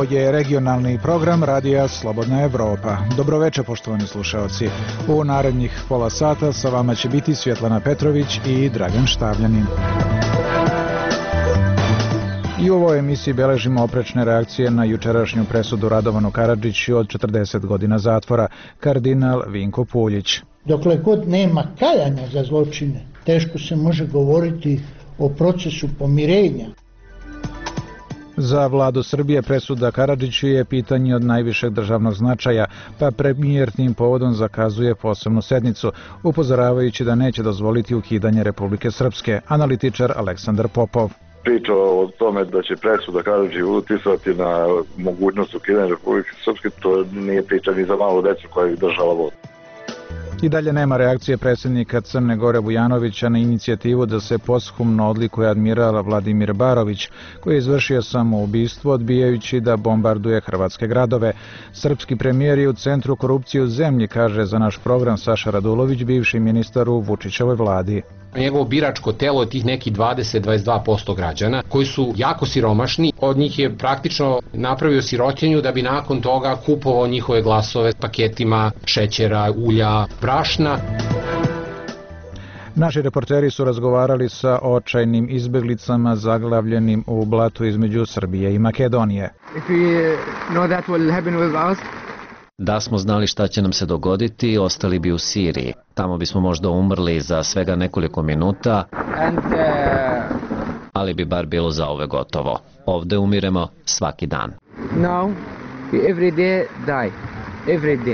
Ovo je regionalni program Radija Slobodna Evropa. Dobroveče, poštovani slušaoci. U narednih pola sata sa vama će biti Svjetlana Petrović i Dragan Štavljanin. I u ovoj emisiji beležimo oprečne reakcije na jučerašnju presudu Radovanu Karadžiću od 40 godina zatvora, kardinal Vinko Puljić. Dokle god nema kajanja za zločine, teško se može govoriti o procesu pomirenja. Za vladu Srbije presuda Karadžiću je pitanje od najvišeg državnog značaja, pa premijer tim povodom zakazuje posebnu sednicu, upozoravajući da neće dozvoliti ukidanje Republike Srpske. Analitičar Aleksandar Popov. Priča o tome da će presuda Karadžiću uticati na mogućnost ukidanja Republike Srpske, to nije priča ni za malo decu koja je držala vodu. I dalje nema reakcije predsjednika Crne Gore Vujanovića na inicijativu da se posthumno odlikuje admiral Vladimir Barović, koji je izvršio samoubistvo odbijajući da bombarduje hrvatske gradove. Srpski premijer je u centru korupcije u zemlji, kaže za naš program Saša Radulović, bivši ministar u Vučićevoj vladi. Njegovo biračko telo je tih nekih 20-22% građana koji su jako siromašni. Od njih je praktično napravio sirotinju da bi nakon toga kupovao njihove glasove paketima šećera, ulja, brašna. Naši reporteri su razgovarali sa očajnim izbeglicama zaglavljenim u blatu između Srbije i Makedonije. Da smo znali šta će nam se dogoditi, ostali bi u Siriji. Tamo bismo možda umrli za svega nekoliko minuta, ali bi bar bilo za ove gotovo. Ovde umiremo svaki dan. Now, every day die. Every day.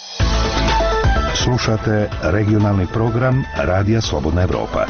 Slušate regionalni program Radija Slobodna Evropa.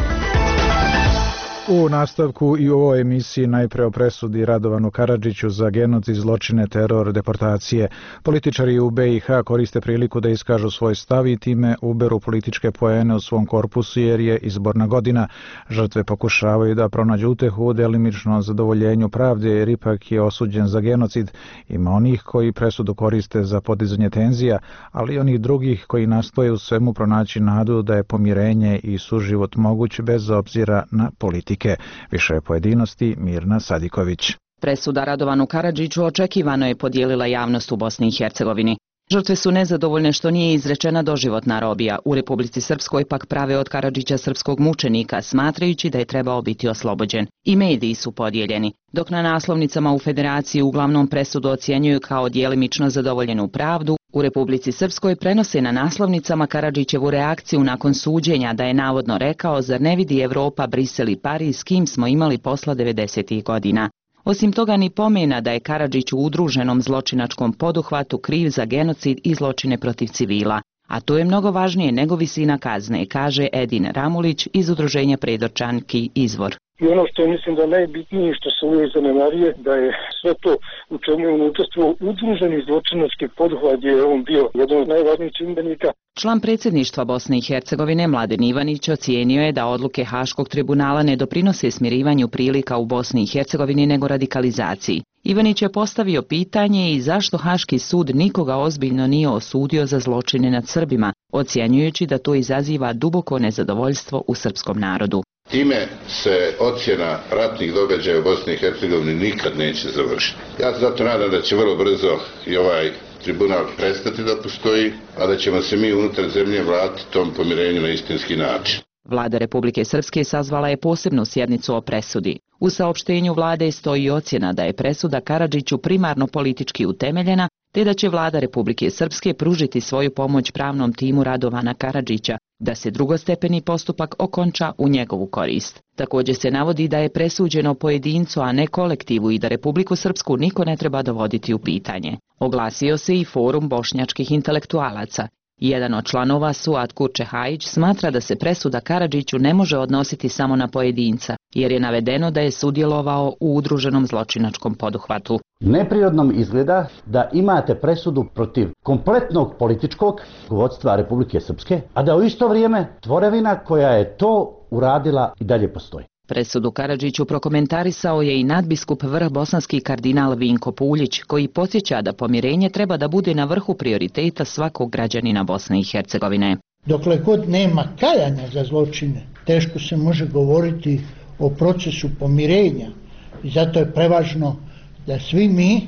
U nastavku i u ovoj emisiji najpre o presudi Radovanu Karadžiću za genocid, zločine, teror, deportacije. Političari u BiH koriste priliku da iskažu svoj stav i time uberu političke poene u svom korpusu jer je izborna godina. Žrtve pokušavaju da pronađu utehu u delimičnom zadovoljenju pravde jer ipak je osuđen za genocid. Ima onih koji presudu koriste za podizanje tenzija, ali i onih drugih koji nastoje u svemu pronaći nadu da je pomirenje i suživot moguć bez obzira na politike. Više pojedinosti Mirna Sadiković. Presuda Radovanu Karadžiću očekivano je podijelila javnost u Bosni i Hercegovini. Žrtve su nezadovoljne što nije izrečena doživotna robija. U Republici Srpskoj pak prave od Karadžića srpskog mučenika, smatrajući da je trebao biti oslobođen. I mediji su podijeljeni, dok na naslovnicama u Federaciji uglavnom presudu ocjenjuju kao djelimično zadovoljenu pravdu, u Republici Srpskoj prenose na naslovnicama Karadžićevu reakciju nakon suđenja da je navodno rekao: zar ne vidi Evropa, Brisel i Pariz s kim smo imali posla 90. godina. Osim toga ni pomena da je Karadžić u udruženom zločinačkom poduhvatu kriv za genocid i zločine protiv civila. A to je mnogo važnije nego visina kazne, kaže Edin Ramulić iz udruženja Predorčanki Izvor. I ono što je mislim da najbitnije što se uvijek zanemarije, da je sve to u čemu je on učestvovao udruženi zločinački poduhvat, je on bio jedan od najvažnijih čimbenika. Član predsjedništva Bosne i Hercegovine Mladen Ivanić ocijenio je da odluke Haškog tribunala ne doprinose smirivanju prilika u Bosni i Hercegovini nego radikalizaciji. Ivanić je postavio pitanje i zašto Haški sud nikoga ozbiljno nije osudio za zločine nad Srbima, ocjenjujući da to izaziva duboko nezadovoljstvo u srpskom narodu. Time se ocjena ratnih događaja u Bosni i Hercegovini nikad neće završiti. Ja se zato nadam da će vrlo brzo i ovaj tribunal prestati da postoji, a da ćemo se mi unutar zemlje vratiti tom pomirenju na istinski način. Vlada Republike Srpske sazvala je posebnu sjednicu o presudi. U saopštenju vlade stoji ocjena da je presuda Karadžiću primarno politički utemeljena, te da će vlada Republike Srpske pružiti svoju pomoć pravnom timu Radovana Karadžića, da se drugostepeni postupak okonča u njegovu korist. Također se navodi da je presuđeno pojedincu, a ne kolektivu i da Republiku Srpsku niko ne treba dovoditi u pitanje. Oglasio se i forum bošnjačkih intelektualaca. Jedan od članova, Suad Kurčehajić, smatra da se presuda Karadžiću ne može odnositi samo na pojedinca, jer je navedeno da je sudjelovao u udruženom zločinačkom poduhvatu. Neprirodnom izgleda da imate presudu protiv kompletnog političkog vodstva Republike Srpske, a da u isto vrijeme tvorevina koja je to uradila i dalje postoji. Presudu Karadžiću prokomentarisao je i nadbiskup vrhbosanski kardinal Vinko Puljić, koji podsjeća da pomirenje treba da bude na vrhu prioriteta svakog građanina Bosne i Hercegovine. Dokle god nema kajanja za zločine, teško se može govoriti o procesu pomirenja i zato je prevažno da svi mi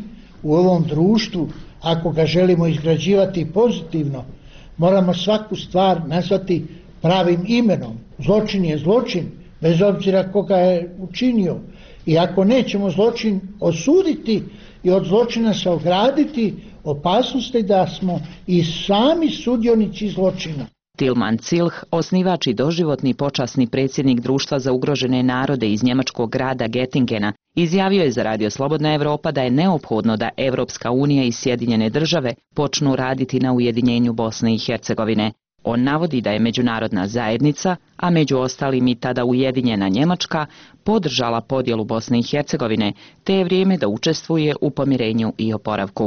u ovom društvu, ako ga želimo izgrađivati pozitivno, moramo svaku stvar nazvati pravim imenom. Zločin je zločin, bez obzira koga je učinio. I ako nećemo zločin osuditi i od zločina se ograditi, opasnost je da smo i sami sudionici zločina. Tilman Cilh, osnivač i doživotni počasni predsjednik Društva za ugrožene narode iz njemačkog grada Gettingena, izjavio je za Radio Slobodna Evropa da je neophodno da Evropska unija i Sjedinjene države počnu raditi na ujedinjenju Bosne i Hercegovine. On navodi da je međunarodna zajednica, a među ostalim i tada ujedinjena Njemačka, podržala podjelu Bosne i Hercegovine, te je vrijeme da učestvuje u pomirenju i oporavku.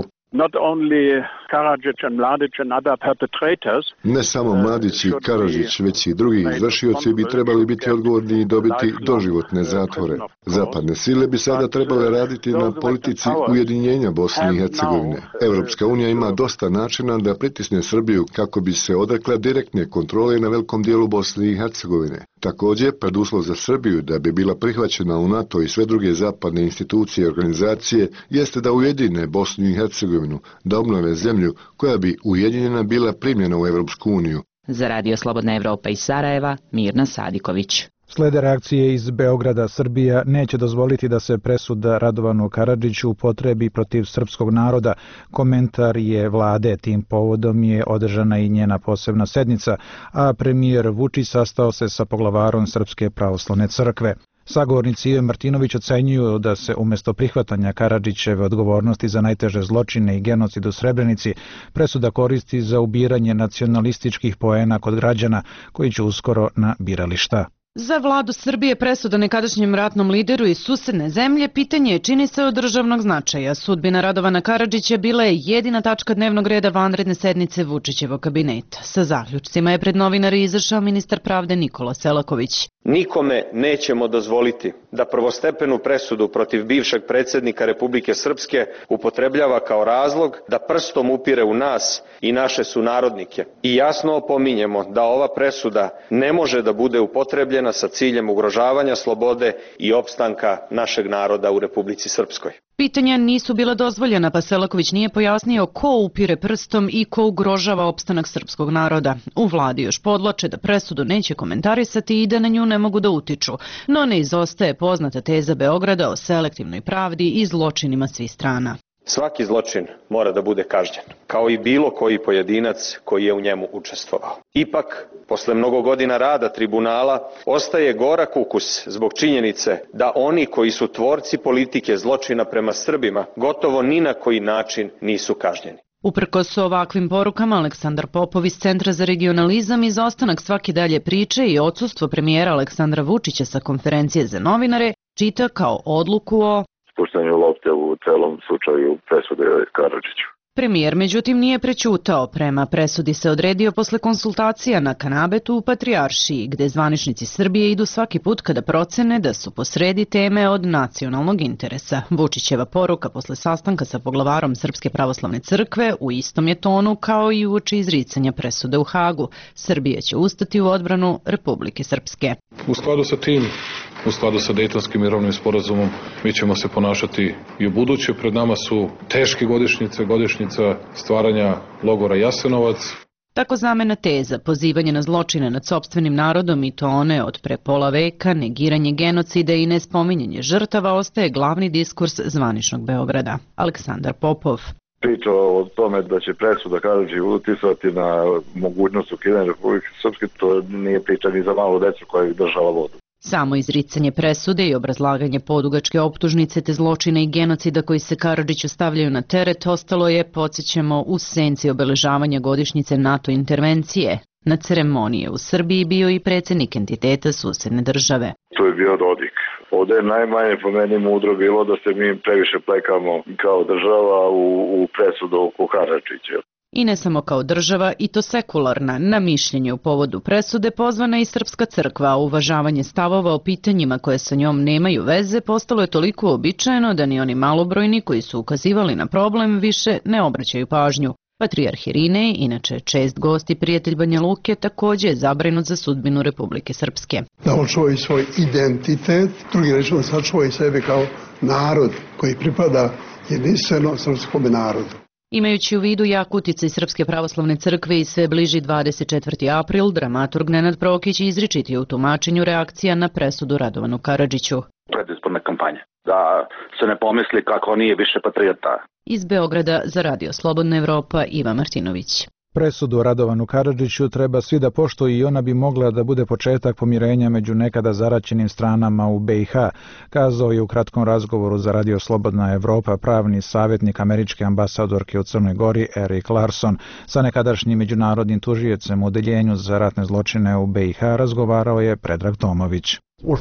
Ne samo Mladić i Karadžić, već i drugi izvršioci bi trebali biti odgovorni i dobiti doživotne zatvore. Zapadne sile bi sada trebale raditi na politici ujedinjenja Bosne i Hercegovine. Evropska unija ima dosta načina da pritisne Srbiju kako bi se odrekla direktne kontrole na velikom dijelu Bosne i Hercegovine. Također, preduslov za Srbiju da bi bila prihvaćena u NATO i sve druge zapadne institucije i organizacije jeste da ujedine Bosnu i Hercegovinu, da obnove zemlju koja bi ujedinjena bila primljena u Evropsku uniju. Za Radio Slobodna Evropa iz Sarajeva, Mirna Sadiković. Slede reakcije iz Beograda. Srbija neće dozvoliti da se presuda Radovanu Karadžiću upotrebi protiv srpskog naroda. Komentar je vlade. Tim povodom je održana i njena posebna sednica, a premijer Vučić sastao se sa poglavarom Srpske pravoslavne crkve. Sagovornici Ive Martinović ocenjuju da se umjesto prihvatanja Karadžićeve odgovornosti za najteže zločine i genocid u Srebrenici presuda koristi za ubiranje nacionalističkih poena kod građana koji će uskoro na birališta. Za vladu Srbije presuda nekadašnjem ratnom lideru iz susedne zemlje pitanje je čini se od državnog značaja. Sudbina Radovana Karadžića bila je jedina tačka dnevnog reda vanredne sednice Vučićevog kabineta. Sa zaključcima je pred novinare izašao ministar pravde Nikola Selaković. Nikome nećemo dozvoliti da prvostepenu presudu protiv bivšeg predsjednika Republike Srpske upotrebljava kao razlog da prstom upire u nas i naše sunarodnike. I jasno opominjemo da ova presuda ne može da bude upotrebljena sa ciljem ugrožavanja slobode i opstanka našeg naroda u Republici Srpskoj. Pitanja nisu bila dozvoljena, pa Selaković nije pojasnio ko upire prstom i ko ugrožava opstanak srpskog naroda. U vladi još podvlače da presudu neće komentarisati i da na nju ne mogu da utiču, no ne izostaje poznata teza Beograda o selektivnoj pravdi i zločinima svih strana. Svaki zločin mora da bude kažnjen, kao i bilo koji pojedinac koji je u njemu učestvovao. Ipak, posle mnogo godina rada tribunala, ostaje gorak ukus zbog činjenice da oni koji su tvorci politike zločina prema Srbima gotovo ni na koji način nisu kažnjeni. Uprkos ovakvim porukama, Aleksandar Popov iz Centra za regionalizam izostanak svake dalje priče i odsustvo premijera Aleksandra Vučića sa konferencije za novinare čita kao odluku o spuštanju lopte u celom slučaju presude Karadžiću. Premijer, međutim, nije prećutao. Prema presudi se odredio posle konsultacija na Kanabetu u Patrijaršiji, gde zvaničnici Srbije idu svaki put kada procene da su posredi teme od nacionalnog interesa. Vučićeva poruka posle sastanka sa poglavarom Srpske pravoslavne crkve u istom je tonu kao i uoči izricanja presude u Hagu. Srbija će ustati u odbranu Republike Srpske. U skladu sa tim, u skladu sa Dejtonskim mirovnim sporazumom, mi ćemo se ponašati i u buduće. Pred nama su teške godišnjica stvaranja logora Jasenovac. Tako zamena teza, pozivanje na zločine nad sopstvenim narodom i to one od pre pola veka, negiranje genocida i nespominjanje žrtava ostaje glavni diskurs zvaničnog Beograda. Aleksandar Popov. Priča o tome da će presuda Karadžiću uticati na mogućnost ukidanja Republike Srpske, to nije priča ni za malu decu koja ih držala vodu. Samo izricanje presude i obrazlaganje podugačke optužnice te zločina i genocida koji se Karadžiću stavljaju na teret ostalo je, podsjećamo, u senci obeležavanja godišnjice NATO intervencije. Na ceremonije u Srbiji bio i predsjednik entiteta susedne države. To je bio Dodik. Ovdje je najmanje po meni mudro bilo da se mi previše plekamo kao država u presudu oko Karadžića. I ne samo kao država, i to sekularna, na mišljenje u povodu presude pozvana i Srpska crkva, a uvažavanje stavova o pitanjima koje sa njom nemaju veze postalo je toliko uobičajeno da ni oni malobrojni koji su ukazivali na problem više ne obraćaju pažnju. Patrijarh Irinej, inače čest gost i prijatelj Banja Luke, također je zabrinut za sudbinu Republike Srpske. Da očuva svoj identitet, drugi rečeno sačuva i sebe kao narod koji pripada jedinstvenom srpskom narodu. Imajući u vidu jak uticaj Srpske pravoslavne crkve i sve bliži 24. april, dramaturg Nenad Prokić izričit je u tumačenju reakcija na presudu Radovanu Karadžiću. Predizborne kampanje, da se ne pomisli kako nije više patriota. Iz Beograda za Radio Slobodna Evropa, Iva Martinović. Presudu Radovanu Karadžiću treba svi da poštuju i ona bi mogla da bude početak pomirenja među nekada zaraćenim stranama u BiH, kazao je u kratkom razgovoru za Radio Slobodna Evropa pravni savjetnik američke ambasadorke u Crnoj Gori Erik Larson. Sa nekadašnjim međunarodnim tužiocem u Odeljenju za ratne zločine u BiH razgovarao je Predrag Tomović.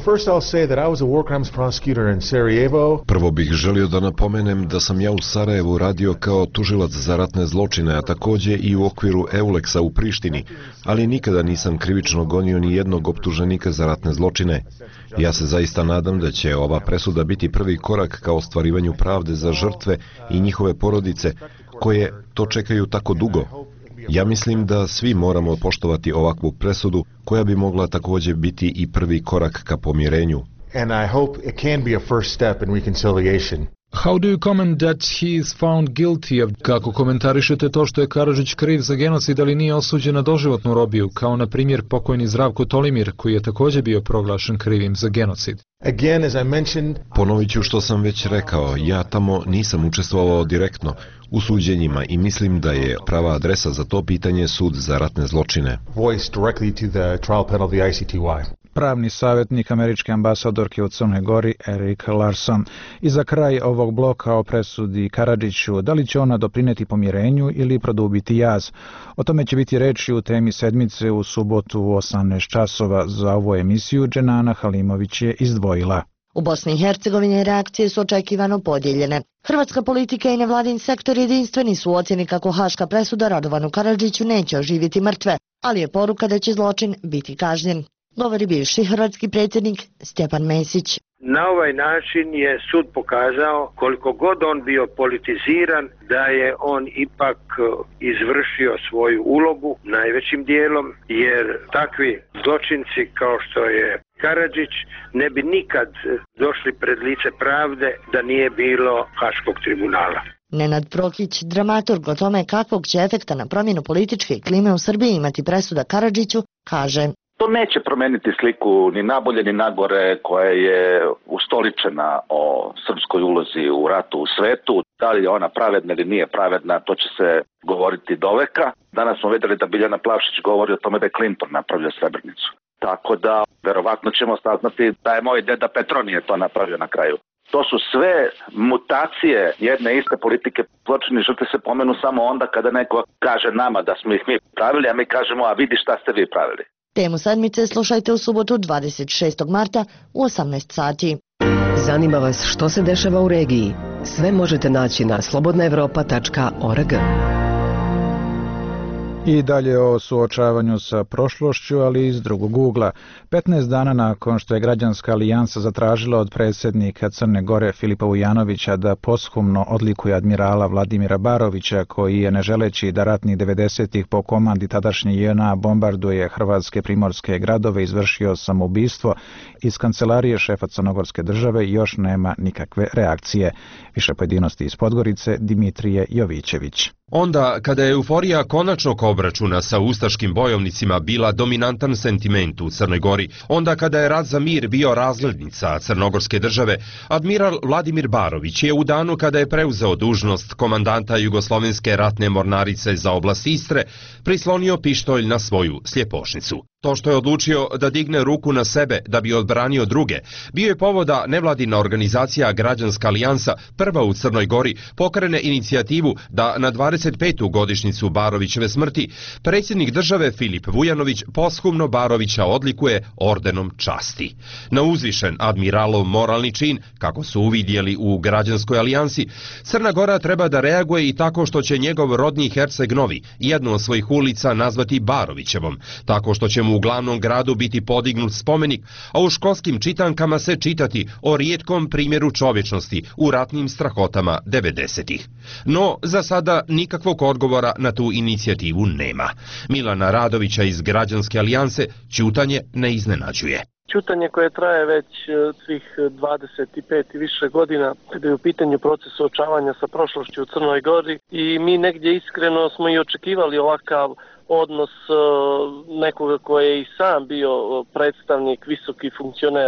Prvo bih želio da napomenem da sam ja u Sarajevu radio kao tužilac za ratne zločine, a takođe i u okviru Euleksa u Prištini, ali nikada nisam krivično gonio ni jednog optuženika za ratne zločine. Ja se zaista nadam da će ova presuda biti prvi korak ka ostvarivanju pravde za žrtve i njihove porodice, koje to čekaju tako dugo. Ja mislim da svi moramo poštovati ovakvu presudu koja bi mogla takođe biti i prvi korak ka pomirenju. How do you comment that he is found guilty of... Kako komentarišete to što je Karadžić kriv za genocid, ali nije osuđen na doživotnu robiju, kao na primjer pokojni Zdravko Tolimir, koji je takođe bio proglašen krivim za genocid? Ponovit ću što sam već rekao, ja tamo nisam učestvovao direktno u suđenjima i mislim da je prava adresa za to pitanje sud za ratne zločine. Pravni savjetnik američke ambasadorke u Crnoj Gori Erik Larson. I za kraj ovog bloka o presudi Karadžiću, da li će ona doprineti pomirenju ili produbiti jaz? O tome će biti reči u temi sedmice u subotu u 18 časova. Za ovu emisiju Dženana Halimović je izdvojila. U Bosni i Hercegovini reakcije su očekivano podijeljene. Hrvatska politika i nevladin sektor jedinstveni su u ocjeni kako haška presuda Radovanu Karadžiću neće oživjeti mrtve, ali je poruka da će zločin biti kažnjen. Govori bivši hrvatski predsjednik Stjepan Mesić. Na ovaj način je sud pokazao, koliko god on bio politiziran, da je on ipak izvršio svoju ulogu najvećim dijelom, jer takvi zločinci kao što je Karadžić ne bi nikad došli pred lice pravde da nije bilo Haškog tribunala. Nenad Prokić, dramaturg o tome kakvog će efekta na promjenu političke klime u Srbiji imati presuda Karadžiću, kaže: To neće promeniti sliku ni nabolje ni nagore koja je ustoličena o srpskoj ulozi u ratu u svetu. Da li je ona pravedna ili nije pravedna, to će se govoriti doveka. Danas smo vidjeli da Biljana Plavšić govori o tome da je Clinton napravio Srebrenicu. Tako da, verovatno ćemo saznati da je moj deda Petronije to napravio na kraju. To su sve mutacije jedne iste politike. Zločini žrtve se pomenu samo onda kada neko kaže nama da smo ih mi pravili, a mi kažemo, a vidi šta ste vi pravili. Temu sedmice slušajte u subotu 26. marta u 18 sati. Zanima vas što se dešava u regiji? Sve možete naći na slobodnaevropa.org. I dalje o suočavanju sa prošlošću, ali iz drugog ugla. 15 dana nakon što je Građanska alijansa zatražila od predsjednika Crne Gore Filipa Vujanovića da posthumno odlikuje admirala Vladimira Barovića, koji je, ne želeći da ratnih 90-ih po komandi tadašnje JNA bombarduje hrvatske primorske gradove, izvršio samoubistvo, iz kancelarije šefa Crnogorske države još nema nikakve reakcije. Više pojedinosti iz Podgorice, Dimitrije Jovićević. Onda, kada je euforija konačnog obračuna sa ustaškim bojovnicima bila dominantan sentiment u Crnoj Gori, onda kada je rat za mir bio razglednica Crnogorske države, admiral Vladimir Barović je u danu kada je preuzeo dužnost komandanta Jugoslovenske ratne mornarice za oblast Istre prislonio pištolj na svoju sljepošnicu. To što je odlučio da digne ruku na sebe da bi odbranio druge, bio je povoda nevladina organizacija Građanska alijansa, prva u Crnoj Gori, pokrene inicijativu da na 25. godišnjicu Barovićeve smrti predsjednik države Filip Vujanović posthumno Barovića odlikuje ordenom časti. Na uzvišen admiralov moralni čin, kako su uvidjeli u Građanskoj alijansi, Crna Gora treba da reaguje i tako što će njegov rodni Herceg Novi jednu od svojih ulica nazvati Barovićevom, tako što će mu u glavnom gradu biti podignut spomenik, a u školskim čitankama se čitati o rijetkom primjeru čovječnosti u ratnim strahotama 90-ih. No, za sada nikakvog odgovora na tu inicijativu nema. Milana Radovića iz Građanske alijanse ćutanje ne iznenađuje. Ćutanje koje traje već svih 25 i više godina kada je u pitanju proces suočavanja sa prošlošću u Crnoj Gori i mi negdje iskreno smo i očekivali ovakav odnos nekoga koji je i sam bio predstavnik, visoki funkcioner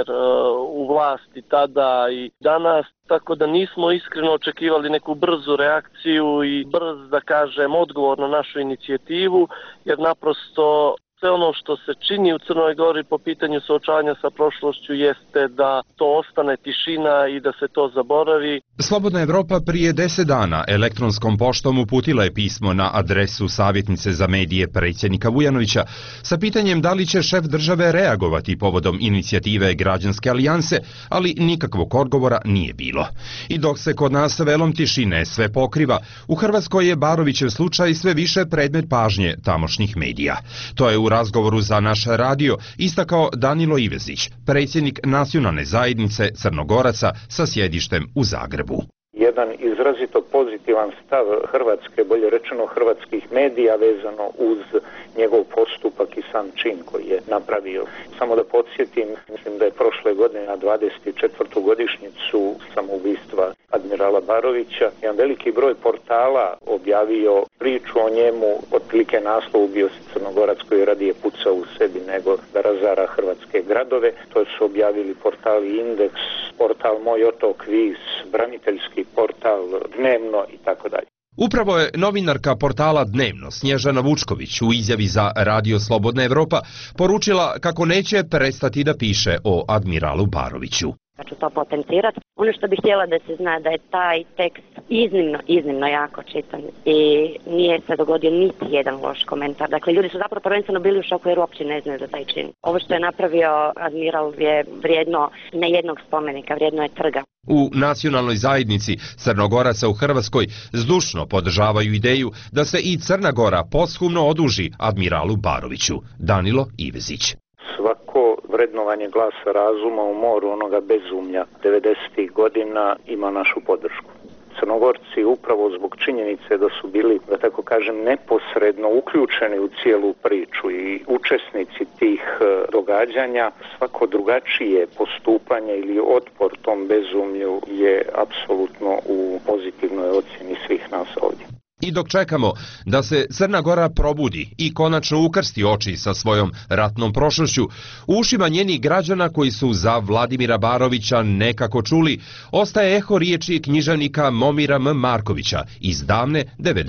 u vlasti tada i danas, tako da nismo iskreno očekivali neku brzu reakciju i brz, da kažem, odgovor na našu inicijativu, jer naprosto sve ono što se čini u Crnoj Gori po pitanju suočavanja sa prošlošću jeste da to ostane tišina i da se to zaboravi. Slobodna Evropa prije 10 dana elektronskom poštom uputila je pismo na adresu savjetnice za medije predsjednika Vujanovića sa pitanjem da li će šef države reagovati povodom inicijative Građanske alijanse, ali nikakvog odgovora nije bilo. I dok se kod nas velom tišine sve pokriva, u Hrvatskoj je Barovićev slučaj sve više predmet pažnje tamošnjih medija. To je u razgovoru za naš radio istakao Danilo Ivezić, predsjednik nacionalne zajednice Crnogoraca sa sjedištem u Zagrebu. Jedan izrazito pozitivan stav Hrvatske, bolje rečeno hrvatskih medija vezano uz njegov postupak i sam čin koji je napravio. Samo da podsjetim, mislim da je prošle godine na 24. godišnjicu samoubistva admirala Barovića jedan veliki broj portala objavio priču o njemu, otprilike naslov bio se Crnogorac koji radije puca u sebi nego da razara hrvatske gradove. To su objavili portali Indeks, portal Moj otok Vis, braniteljski portal Dnevno i tako dalje. Upravo je novinarka portala Dnevno Snježana Vučković u izjavi za Radio Slobodna Evropa poručila kako neće prestati da piše o admiralu Baroviću. Ja ću to potencirati. Ono što bih htjela da se zna da je taj tekst iznimno jako čitan i nije se dogodio niti jedan loš komentar. Dakle, ljudi su zapravo prvenstveno bili u šoku jer uopće ne znaju za taj čin. Ovo što je napravio admiral je vrijedno ne jednog spomenika, vrijedno je trga. U nacionalnoj zajednici Crnogoraca u Hrvatskoj zdušno podržavaju ideju da se i Crna Gora posthumno oduži admiralu Baroviću. Danilo Ivezić. Svako vrednovanje glasa razuma u moru onoga bezumlja 90. godina ima našu podršku. Crnogorci upravo zbog činjenice da su bili, da tako kažem, neposredno uključeni u cijelu priču i učesnici tih događanja, svako drugačije postupanje ili otpor tom bezumlju je apsolutno u pozitivnoj ocjeni svih nas ovdje. I dok čekamo da se Crna Gora probudi i konačno ukrsti oči sa svojom ratnom prošlošću, u ušima njenih građana koji su za Vladimira Barovića nekako čuli, ostaje eho riječi književnika Momira M. Markovića iz davne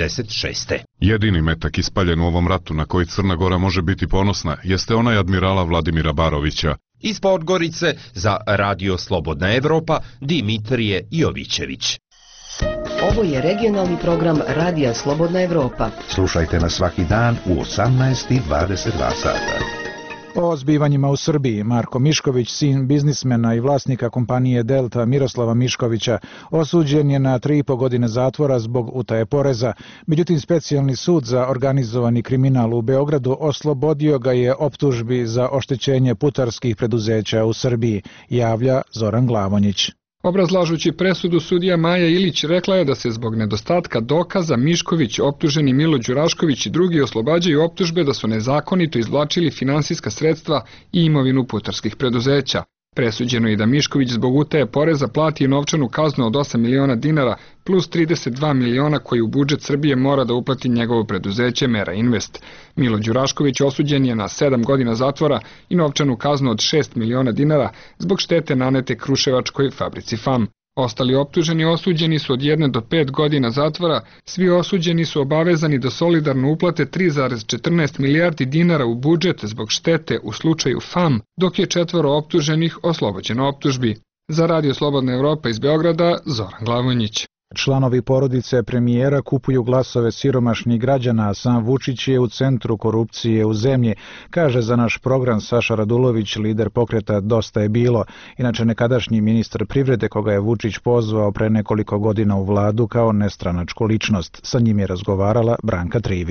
96. Jedini metak ispaljen u ovom ratu na koji Crna Gora može biti ponosna jeste onaj admirala Vladimira Barovića. Iz Podgorice za Radio Slobodna Evropa Dimitrije Jovićević. Ovo je regionalni program Radija Slobodna Evropa. Slušajte nas svaki dan u 18:22 sata. O zbivanjima u Srbiji, Marko Mišković, sin biznismena i vlasnika kompanije Delta Miroslava Miškovića, osuđen je na 3,5 godine zatvora zbog utaje poreza. Međutim, specijalni sud za organizovani kriminal u Beogradu oslobodio ga je optužbi za oštećenje putarskih preduzeća u Srbiji, javlja Zoran Glavonjić. Obrazlažući presudu, sudija Maja Ilić rekla je da se zbog nedostatka dokaza Mišković, optuženi Milo Đurašković i drugi oslobađaju optužbe da su nezakonito izvlačili finansijska sredstva i imovinu putarskih preduzeća. Presuđeno je da Mišković zbog utaje poreza plati novčanu kaznu od 8 miliona dinara plus 32 miliona koji u budžet Srbije mora da uplati njegovo preduzeće Mera Invest. Milo Đurašković osuđen je na 7 godina zatvora i novčanu kaznu od 6 miliona dinara zbog štete nanete Kruševačkoj fabrici FAM. Ostali optuženi osuđeni su od 1 do 5 godina zatvora, svi osuđeni su obavezani da solidarno uplate 3,14 milijardi dinara u budžet zbog štete u slučaju FAM, dok je 4 optuženih oslobođeno optužbi. Za Radio Slobodna Evropa iz Beograda, Zoran Glavonjić. Članovi porodice premijera kupuju glasove siromašnih građana, a sam Vučić je u centru korupcije u zemlji, kaže za naš program Saša Radulović, lider pokreta Dosta je bilo, inače nekadašnji ministar privrede koga je Vučić pozvao pre nekoliko godina u vladu kao nestranačku ličnost. Sa njim je razgovarala Branka Trivić.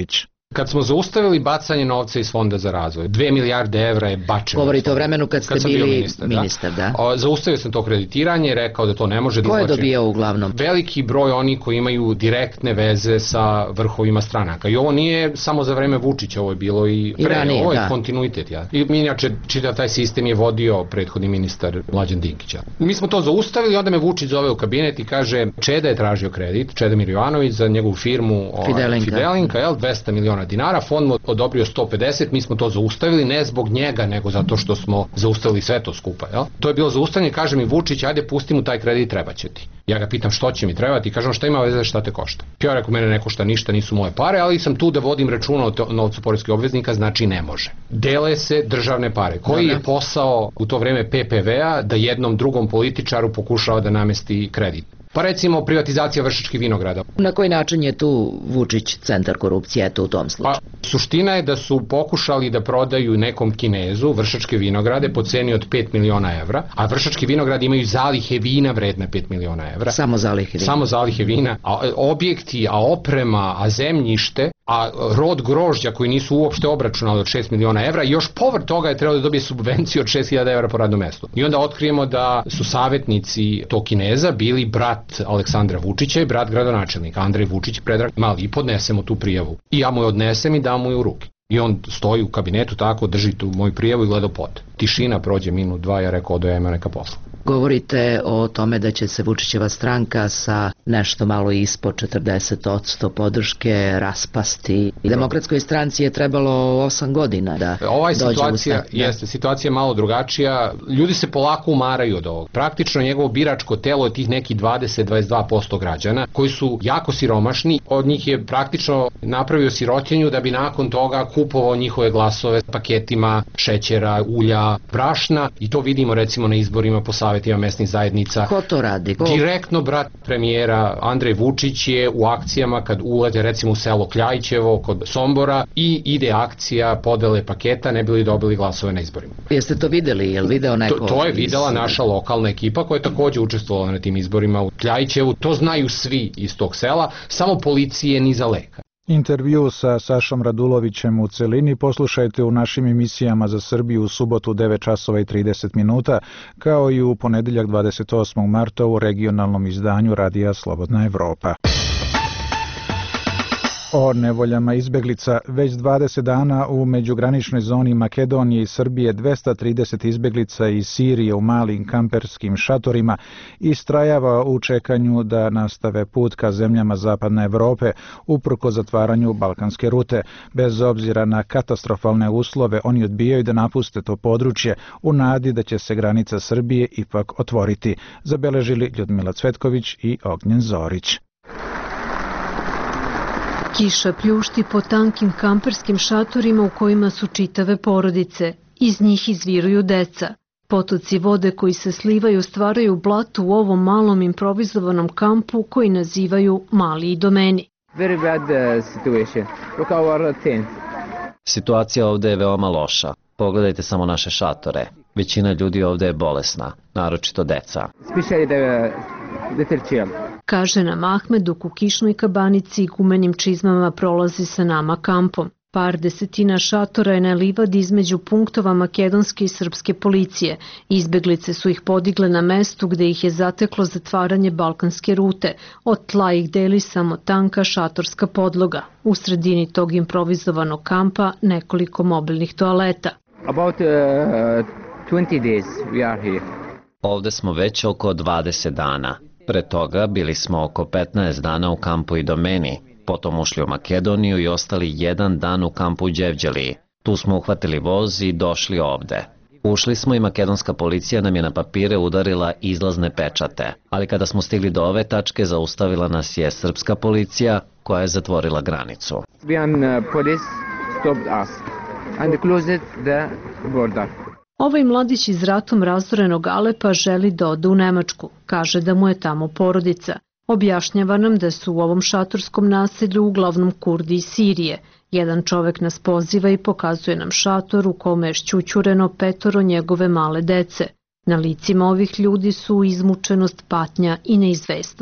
Kad smo zaustavili bacanje novca iz Fonda za razvoj, 2 milijarde evra je bačeno. Govorite o vremenu kad ste bili ministar, da? Zaustavio sam to kreditiranje, rekao da to ne može da izvlači. Ko je dobijao uglavnom? Veliki broj oni koji imaju direktne veze sa vrhovima stranaka. I ovo nije samo za vreme Vučića, ovo je bilo i ranije, ovo je kontinuitet. Ja. I inače, čitav taj sistem je vodio prethodni ministar Mlađan Dinkić. Mi smo to zaustavili, onda me Vučić zove u kabinet i kaže, Čeda je tražio kredit, Čedomir Jovanović za njegovu firmu Fidelinka, 200 miliona dinara, fond mu odobrio 150, mi smo to zaustavili, ne zbog njega, nego zato što smo zaustavili sve to skupa. Jel? To je bilo zaustavljanje, kaže mi Vučić, ajde pusti mu taj kredit, treba će ti. Ja ga pitam što će mi trebati i kažem šta ima veze, šta te košta. Ja rekao, mene ne košta ništa, nisu moje pare, ali sam tu da vodim računa o novcu poreskih obveznika, znači ne može. Dele se državne pare. Koji je posao u to vreme PPV-a da jednom drugom političaru pokušava da namesti kredit? Pa recimo privatizacija Vršačkih vinograda. Na koji način je tu Vučić centar korupcije, eto u tom slučaju? Suština je da su pokušali da prodaju nekom Kinezu Vršačke vinograde po ceni od 5 miliona evra, a Vršački vinogradi imaju zalihe vina vredne 5 miliona evra. Samo zalihe vina. Samo zalihe vina, a objekti, a oprema, a zemljište, a rod grožđa koji nisu uopšte obračunali od 6 miliona evra i još povrh toga je trebao da dobije subvenciju od 6.000 evra po radnom mestu. I onda otkrijemo da su savjetnici tog Kineza bili brat Aleksandra Vučića i brat gradonačelnika Andrej Vučić, Predrag Mali, i podnesemo tu prijavu. I ja mu je odnesem i dam mu je u ruke. I on stoji u kabinetu tako, drži tu moju prijavu i gleda pod. Tišina, prođe minut, dva, ja rekao da ja ima neka posla. Govorite o tome da će se Vučićeva stranka sa nešto malo ispod 40% podrške raspasti. Demokratskoj stranci je trebalo 8 godina da dođe u stan. Situacija je malo drugačija. Ljudi se polako umaraju od ovog. Praktično njegovo biračko telo je tih neki 20-22% građana koji su jako siromašni. Od njih je praktično napravio sirotinju da bi nakon toga kupovao njihove glasove paketima šećera, ulja, brašna i to vidimo recimo na izborima po savjetima mesnih zajednica. Ko to radi? Direktno brat premijera Andrej Vučić je u akcijama kad ulete recimo u selo Kljajićevo kod Sombora i ide akcija podele paketa ne bi li dobili glasove na izborima. Jeste to videli? Je li video neko? To je videla naša lokalna ekipa koja je također učestvovala na tim izborima u Kljajićevu. To znaju svi iz tog sela, samo policije ni za leka. Intervju sa Sašom Radulovićem u celini poslušajte u našim emisijama za Srbiju u subotu 9 časova i 30 minuta, kao i u ponedeljak 28. marta u regionalnom izdanju Radija Slobodna Evropa. O nevoljama izbeglica. Već 20 dana u međugraničnoj zoni Makedonije i Srbije 230 izbeglica iz Sirije u malim kamperskim šatorima istrajava u čekanju da nastave put ka zemljama zapadne Evrope uprko zatvaranju balkanske rute. Bez obzira na katastrofalne uslove, oni odbijaju da napuste to područje u nadi da će se granica Srbije ipak otvoriti, zabeležili Ljudmila Cvetković i Ognjen Zorić. Kiša pljušti po tankim kamperskim šatorima u kojima su čitave porodice. Iz njih izviruju deca. Potoci vode koji se slivaju stvaraju blato u ovom malom improvizovanom kampu koji nazivaju Mali Idomeni. Very bad situation. Look our tent. Situacija ovde je veoma loša. Pogledajte samo naše šatore. Većina ljudi ovde je bolesna, naročito deca. Especially the little children. Kaže nam Ahmed dok u kišnoj kabanici i gumenim čizmama prolazi sa nama kampom. Par desetina šatora je na livadi između punktova makedonske i srpske policije. Izbeglice su ih podigle na mestu gde ih je zateklo zatvaranje balkanske rute. Od tla ih deli samo tanka šatorska podloga. U sredini tog improvizovanog kampa nekoliko mobilnih toaleta. About 20 days we are here. Ovde smo već oko 20 dana. Pre toga bili smo oko 15 dana u kampu Idomeni, potom ušli u Makedoniju i ostali 1 dan u kampu Đevđeliji. Tu smo uhvatili voz i došli ovde. Ušli smo i makedonska policija nam je na papire udarila izlazne pečate, ali kada smo stigli do ove tačke zaustavila nas je srpska policija koja je zatvorila granicu. Police stopped us and closed the border. Ovaj mladić iz ratom razorenog Alepa želi da ode u Nemačku. Kaže da mu je tamo porodica. Objašnjava nam da su u ovom šatorskom naselju uglavnom Kurdi iz Sirije. Jedan čovek nas poziva i pokazuje nam šator u kome je šćućureno 5 njegove male dece. Na licima ovih ljudi su izmučenost, patnja i neizvesnost.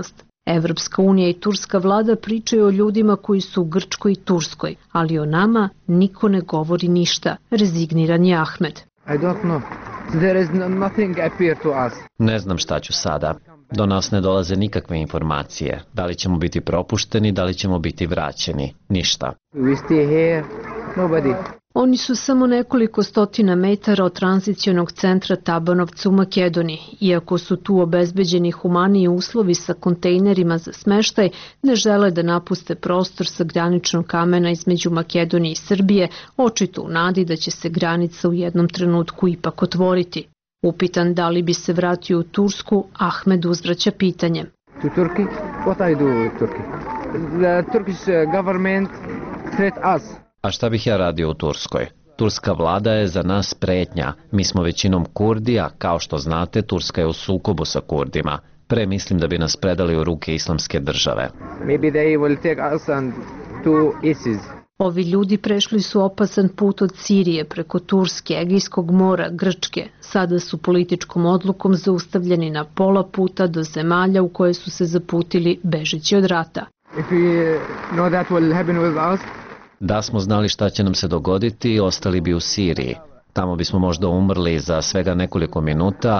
Evropska unija i turska vlada pričaju o ljudima koji su u Grčkoj i Turskoj, ali o nama niko ne govori ništa, rezigniran je Ahmed. I don't know. There is nothing appear to us. Ne znam šta ću sada. Do nas ne dolaze nikakve informacije. Da li ćemo biti propušteni, da li ćemo biti vraćeni. Ništa. We stay here. Nobody. Oni su samo nekoliko stotina metara od tranzicionog centra Tabanovca u Makedoniji. Iako su tu obezbeđeni humaniji uslovi sa kontejnerima za smeštaj, ne žele da napuste prostor sa graničnog kamena između Makedonije i Srbije, očito u nadi da će se granica u jednom trenutku ipak otvoriti. Upitan da li bi se vratio u Tursku, Ahmed uzvraća pitanjem. To Turkey? What I do with Turkey? The Turkish government threat us. A šta bih ja radio u Turskoj? Turska vlada je za nas pretnja. Mi smo većinom Kurdi, a kao što znate, Turska je u sukobu sa Kurdima. Pre mislim da bi nas predali u ruke islamske države. Maybe they will take us and to ISIS. Ovi ljudi prešli su opasan put od Sirije preko Turske, Egejskog mora, Grčke. Sada su političkom odlukom zaustavljeni na pola puta do zemalja u koje su se zaputili bežeći od rata. If we know that will happen with us, da smo znali šta će nam se dogoditi, ostali bi u Siriji. Tamo bismo možda umrli za svega nekoliko minuta,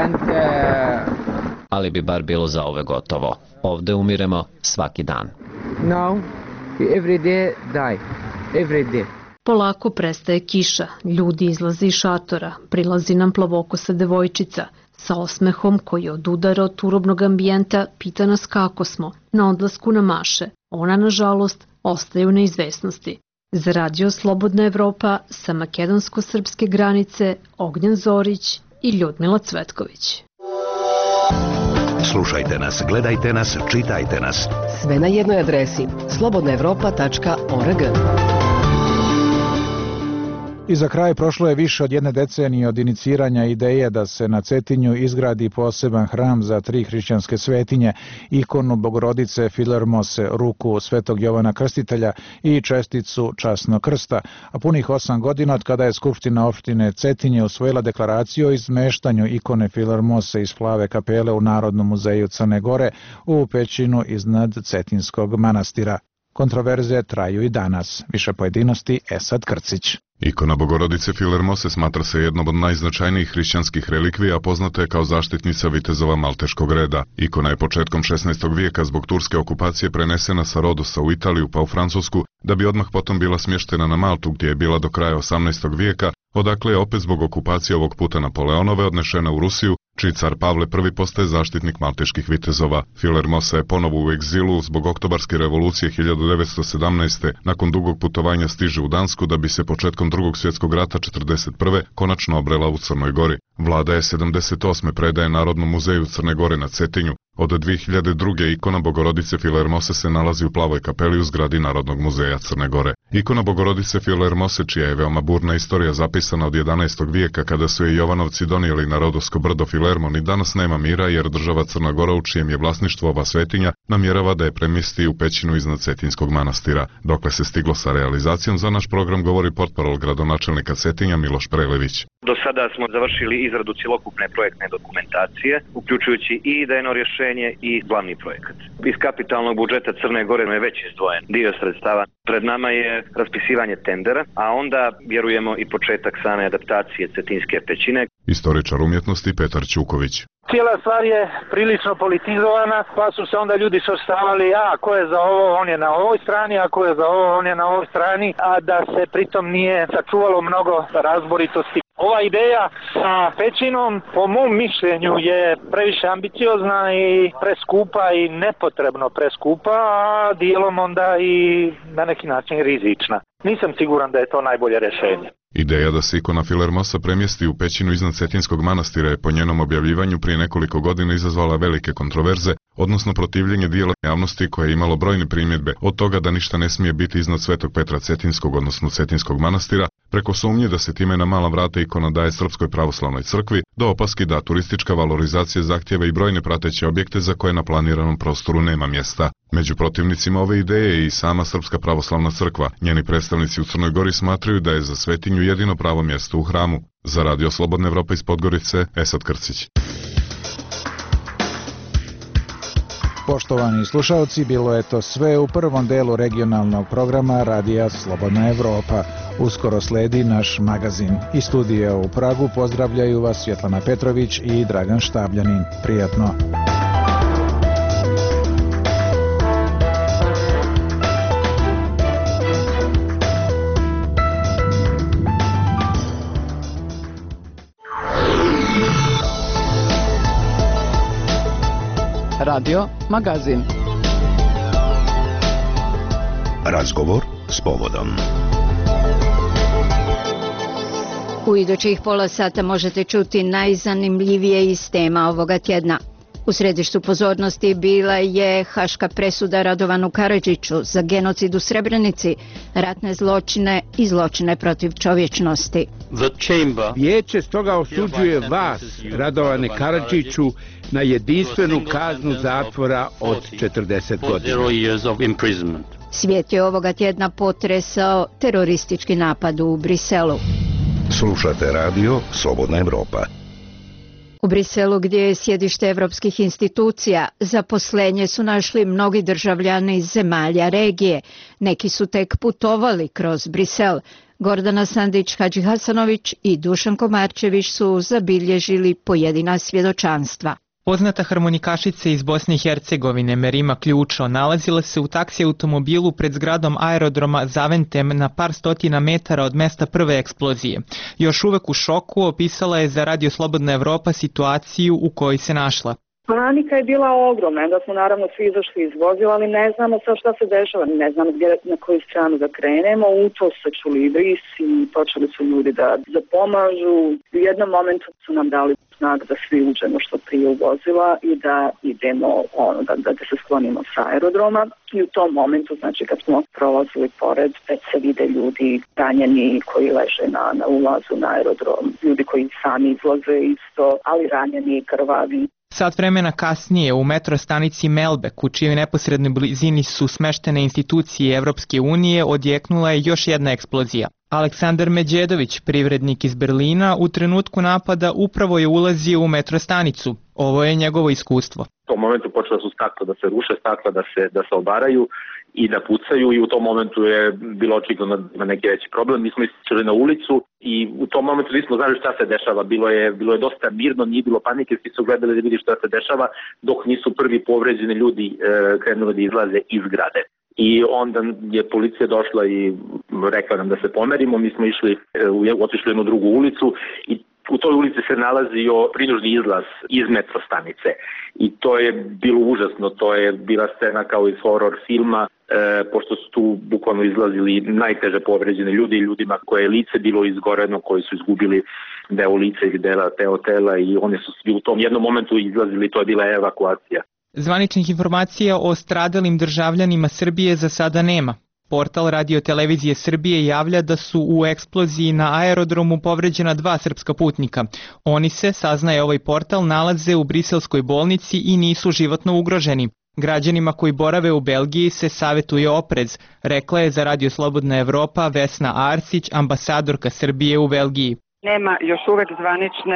ali bi bar bilo za ove gotovo. Ovde umiremo svaki dan. Now, every day die. Every day. Polako prestaje kiša, ljudi izlaze iz šatora, prilazi nam plavokosa devojčica. Sa osmehom koji odudara od turobnog ambijenta pita nas kako smo, na odlasku na maše. Ona, nažalost, ostaje u neizvesnosti. Za Radio Slobodna Evropa sa makedonsko-srpske granice Ognjen Zorić i Ljudmila Cvetković. Slušajte nas, gledajte nas, čitajte nas. Sve na jednoj adresi slobodnaevropa.org. I za kraj, prošlo je više od jedne decenije od iniciranja ideje da se na Cetinju izgradi poseban hram za 3 hrišćanske svetinje, ikonu Bogorodice Filermose, ruku Svetog Jovana Krstitelja i česticu Časnog krsta, a punih 8 godina od kada je Skupština opštine Cetinje usvojila deklaraciju o izmeštanju ikone Filermose iz Plave kapele u Narodnom muzeju Crne Gore u pećinu iznad Cetinskog manastira. Kontroverze traju i danas. Više pojedinosti Esad Krcić. Ikona Bogorodice Filermose smatra se jednom od najznačajnijih hrišćanskih relikvija, poznata je kao zaštitnica vitezova malteškog reda. Ikona je početkom 16. vijeka zbog turske okupacije prenesena sa Rodosa u Italiju pa u Francusku, da bi odmah potom bila smještena na Maltu gdje je bila do kraja 18. vijeka, odakle je opet zbog okupacije ovog puta Napoleonove odnešena u Rusiju, čiji car Pavle I postaje zaštitnik malteških vitezova. Filermosa je ponovo u egzilu zbog oktobarske revolucije 1917. Nakon dugog putovanja stiže u Dansku da bi se početkom Drugog svjetskog rata 1941. konačno obrela u Crnoj Gori. Vlada je 78. predaje Narodnom muzeju Crne Gore na Cetinju. Od 2002. ikona Bogorodice Filermose se nalazi u Plavoj kapeli u zgradi Narodnog muzeja Crne Gore. Ikona Bogorodice Filermose, čija je veoma burna istorija zapisana od 11. vijeka kada su je Jovanovci donijeli na Rodosko brdo Filermon, i danas nema mira jer država Crna Gora, u čijem je vlasništvo ova svetinja, namjerava da je premjesti u pećinu iznad Cetinskog manastira. Dokle se stiglo sa realizacijom, za naš program govori portparol gradonačelnika Cetinja Miloš Prelević. Do sada smo završili izradu cjelokupne projektne dokumentacije, uključujući i idejno rješenje i glavni projekat. Iz kapitalnog budžeta Crne Gore je već izdvojen dio sredstava. Pred nama je raspisivanje tendera, a onda vjerujemo i početak same adaptacije Cetinske pećine. Istoričar umjetnosti Petar Ćuković. Cijela stvar je prilično politizovana, pa su se onda ljudi svrstavali, ko je za ovo, on je na ovoj strani, a ko je za ovo, on je na ovoj strani, a da se pritom nije sačuvalo mnogo razboritosti. Ova ideja sa pećinom, po mom mišljenju, je previše ambiciozna i preskupa i nepotrebno preskupa, a dijelom onda i na neki način rizična. Nisam siguran da je to najbolje rješenje. Ideja da se ikona Filermosa premjesti u pećinu iznad Cetinskog manastira je po njenom objavljivanju prije nekoliko godina izazvala velike kontroverze, odnosno protivljenje dijela javnosti koje je imalo brojne primjedbe, od toga da ništa ne smije biti iznad Svetog Petra Cetinskog, odnosno Cetinskog manastira, preko sumnje da se time na mala vrata ikona daje Srpskoj pravoslavnoj crkvi, do opaski da turistička valorizacija zahtjeva i brojne prateće objekte za koje na planiranom prostoru nema mjesta. Među protivnicima ove ideje je i sama Srpska pravoslavna crkva. Njeni predstavnici u Crnoj Gori smatraju da je za svetinju jedino pravo mjesto u hramu. Za Radio Slobodna Evropa iz Podgorice, Esad Krcić. Poštovani slušalci, bilo je to sve u prvom delu regionalnog programa Radija Slobodna Evropa. Uskoro sledi naš magazin. Iz studija u Pragu pozdravljaju vas Svjetlana Petrović i Dragan Štabljanin. Prijatno. Radio Magazin. Razgovor s povodom. U idućih pola sata možete čuti najzanimljivije iz tema ovoga tjedna. U središtu pozornosti bila je haška presuda Radovanu Karadžiću za genocid u Srebrenici, ratne zločine i zločine protiv čovječnosti. Vijeće stoga osuđuje vas, Radovane Karadžiću, na jedinstvenu kaznu zatvora od 40 godina. Svijet je ovoga tjedna potresao teroristički napad u Briselu. Slušate radio Slobodna Evropa. U Briselu, gdje je sjedište evropskih institucija, zaposlenje su našli mnogi državljani iz zemalja regije. Neki su tek putovali kroz Brisel. Gordana Sandić-Hadžihasanović i Dušan Komarčević su zabilježili pojedina svjedočanstva. Poznata harmonikašica iz Bosne i Hercegovine Merima Ključo nalazila se u taksi automobilu pred zgradom aerodroma Zaventem na par stotina metara od mesta prve eksplozije. Još uvek u šoku opisala je za Radio Slobodna Evropa situaciju u kojoj se našla. Panika je bila ogromna, da smo naravno svi izašli iz vozila, ali ne znamo sad šta se dešava, ne znamo na koju stranu da krenemo, u to se čuli brisi i počeli su ljudi da pomažu. U jednom momentu su nam dali znak da svi uđemo što prije u vozila i da idemo, da se sklonimo sa aerodroma. I u tom momentu, znači kad smo prolazili pored, već se vide ljudi ranjeni koji leže na ulazu na aerodrom, ljudi koji sami izlaze isto, ali ranjeni i krvavi. Sat vremena kasnije u metro stanici Melbek, u čijoj neposrednoj blizini su smeštene institucije Evropske unije, odjeknula je još jedna eksplozija. Aleksandar Međedović, privrednik iz Berlina, u trenutku napada upravo je ulazio u metro stanicu. Ovo je njegovo iskustvo. U tom momentu počela su stakla da se ruše, stakla da se obaraju i da pucaju i u tom momentu je bilo očigledno na neki veći problem. Mi smo ističali na ulicu i u tom momentu nismo znali šta se dešava. Bilo je dosta mirno, nije bilo panike, svi su gledali da vidi šta se dešava dok nisu prvi povređeni ljudi krenuli da izlaze iz zgrade. I onda je policija došla i rekla nam da se pomerimo, mi smo otišli u jednu drugu ulicu i u toj ulici se nalazio prinužni izlaz iz metro stanice i to je bilo užasno, to je bila scena kao iz horror filma, pošto su tu bukvalno izlazili najteže povređene ljudi i ljudima koje je lice bilo izgoreno, koji su izgubili deo lica i deo tela i oni su svi u tom jednom momentu izlazili, to je bila evakuacija. Zvaničnih informacija o stradalim državljanima Srbije za sada nema. Portal Radio-televizije Srbije javlja da su u eksploziji na aerodromu povređena 2 srpska putnika. Oni se, saznaje ovaj portal, nalaze u briselskoj bolnici i nisu životno ugroženi. Građanima koji borave u Belgiji se savjetuje oprez, rekla je za Radio Slobodna Evropa Vesna Arsić, ambasadorka Srbije u Belgiji. Nema još uvek zvanične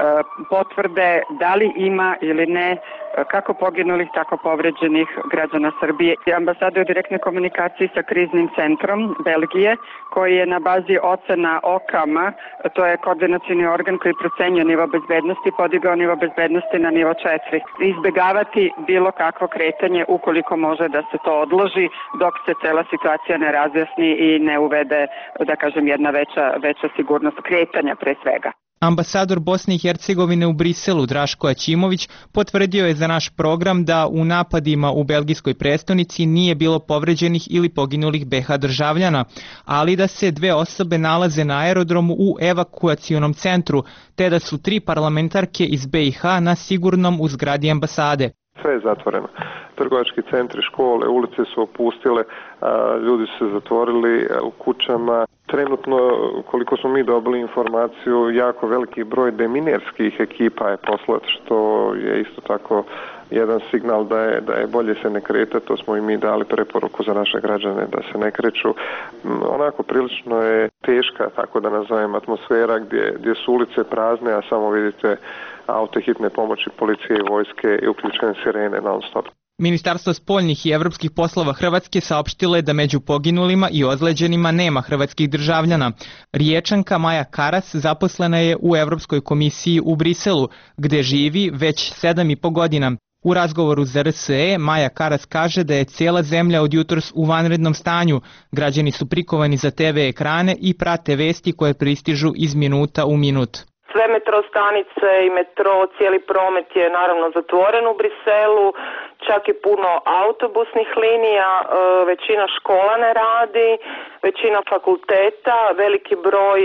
potvrde da li ima ili ne kako poginulih, tako povređenih građana Srbije. Ambasada je u direktnoj komunikaciji sa kriznim centrom Belgije, koji je na bazi ocena OCAM-a, to je koordinacioni organ koji procenjuje nivo bezbednosti, podigao nivo bezbednosti na nivo 4. Izbegavati bilo kakvo kretanje ukoliko može da se to odloži dok se cela situacija ne razjasni i ne uvede, da kažem, jedna veća sigurnost kretanja pre svega. Ambasador Bosne i Hercegovine u Briselu Draško Aćimović potvrdio je za naš program da u napadima u belgijskoj prestonici nije bilo povređenih ili poginulih BiH državljana, ali da se 2 osobe nalaze na aerodromu u evakuacionom centru, te da su 3 parlamentarke iz BiH na sigurnom u zgradi ambasade. Sve je zatvoreno. Trgovački centri, škole, ulice su opustile, ljudi su se zatvorili u kućama. Trenutno, koliko smo mi dobili informaciju, jako veliki broj deminerskih ekipa je poslat, što je isto tako jedan signal da je bolje se ne kretati. To smo i mi dali preporuku za naše građane da se ne kreću. Onako prilično je teška, tako da nazovem, atmosfera gdje su ulice prazne, a samo vidite auto hitne pomoći, policije i vojske i uključene sirene non stop. Ministarstvo spoljnih i evropskih poslova Hrvatske saopštilo je da među poginulima i ozleđenima nema hrvatskih državljana. Riječanka Maja Karas zaposlena je u Evropskoj komisiji u Briselu, gde živi već 7,5 godina. U razgovoru za RSE Maja Karas kaže da je cijela zemlja od jutros u vanrednom stanju. Građani su prikovani za TV ekrane i prate vesti koje pristižu iz minuta u minut. Sve metro stanice i metro, cijeli promet je naravno zatvoren u Briselu, čak i puno autobusnih linija, većina škola ne radi, većina fakulteta, veliki broj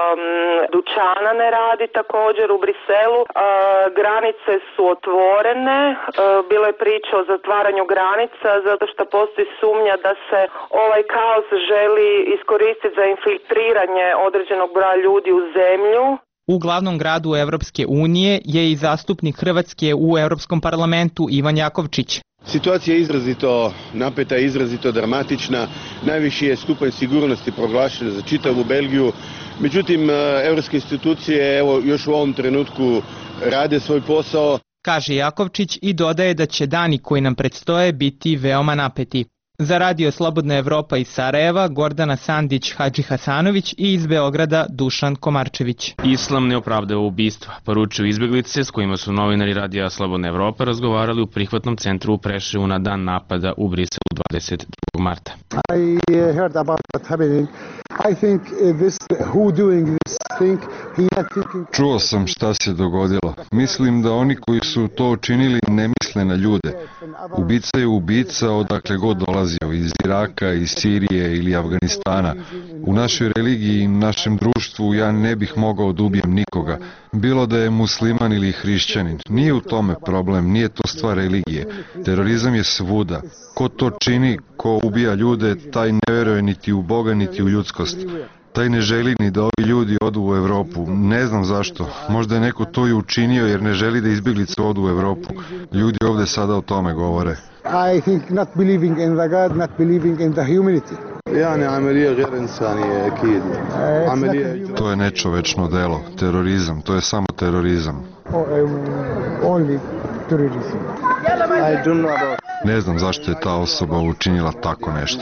dućana ne radi također u Briselu. Granice su otvorene, bilo je priča o zatvaranju granica zato što postoji sumnja da se ovaj kaos želi iskoristiti za infiltriranje određenog broja ljudi u zemlju. U glavnom gradu Evropske unije je i zastupnik Hrvatske u Europskom parlamentu Ivan Jakovčić. Situacija je izrazito napeta, izrazito dramatična. Najviši je stupanj sigurnosti proglašen za čitavu Belgiju. Međutim, evropske institucije još u ovom trenutku rade svoj posao. Kaže Jakovčić i dodaje da će dani koji nam predstoje biti veoma napeti. Za Radio Slobodna Evropa iz Sarajeva, Gordana Sandić Hadžihasanović i iz Beograda Dušan Komarčević. Islam ne opravdava ubistva, poručuju izbjeglice s kojima su novinari Radija Slobodna Evropa razgovarali u prihvatnom centru u Preševu na dan napada u Briselu 22. marta. I heard about what's happening. I think this who doing this thing, Čuo sam šta se dogodilo. Mislim da oni koji su to učinili ne misle na ljude. Ubica je ubica odakle god dolazio, iz Iraka, iz Sirije ili Afganistana. U našoj religiji i našem društvu ja ne bih mogao da ubijem nikoga. Bilo da je musliman ili hrišćanin. Nije u tome problem, nije to stvar religije. Terorizam je svuda. Ko to čini, ko ubija ljude, taj ne veruje niti u Boga, niti u ljudskost. Taj ne želi ni da ovi ljudi odu u Evropu. Ne znam zašto. Možda je neko to i učinio jer ne želi da izbjeglice odu u Evropu. Ljudi ovde sada o tome govore. I think not believing in the God, not believing in the humanity. To je nečovečno delo. Terorizam. To je samo terorizam. Only terrorism. Ne znam zašto je ta osoba učinila tako nešto.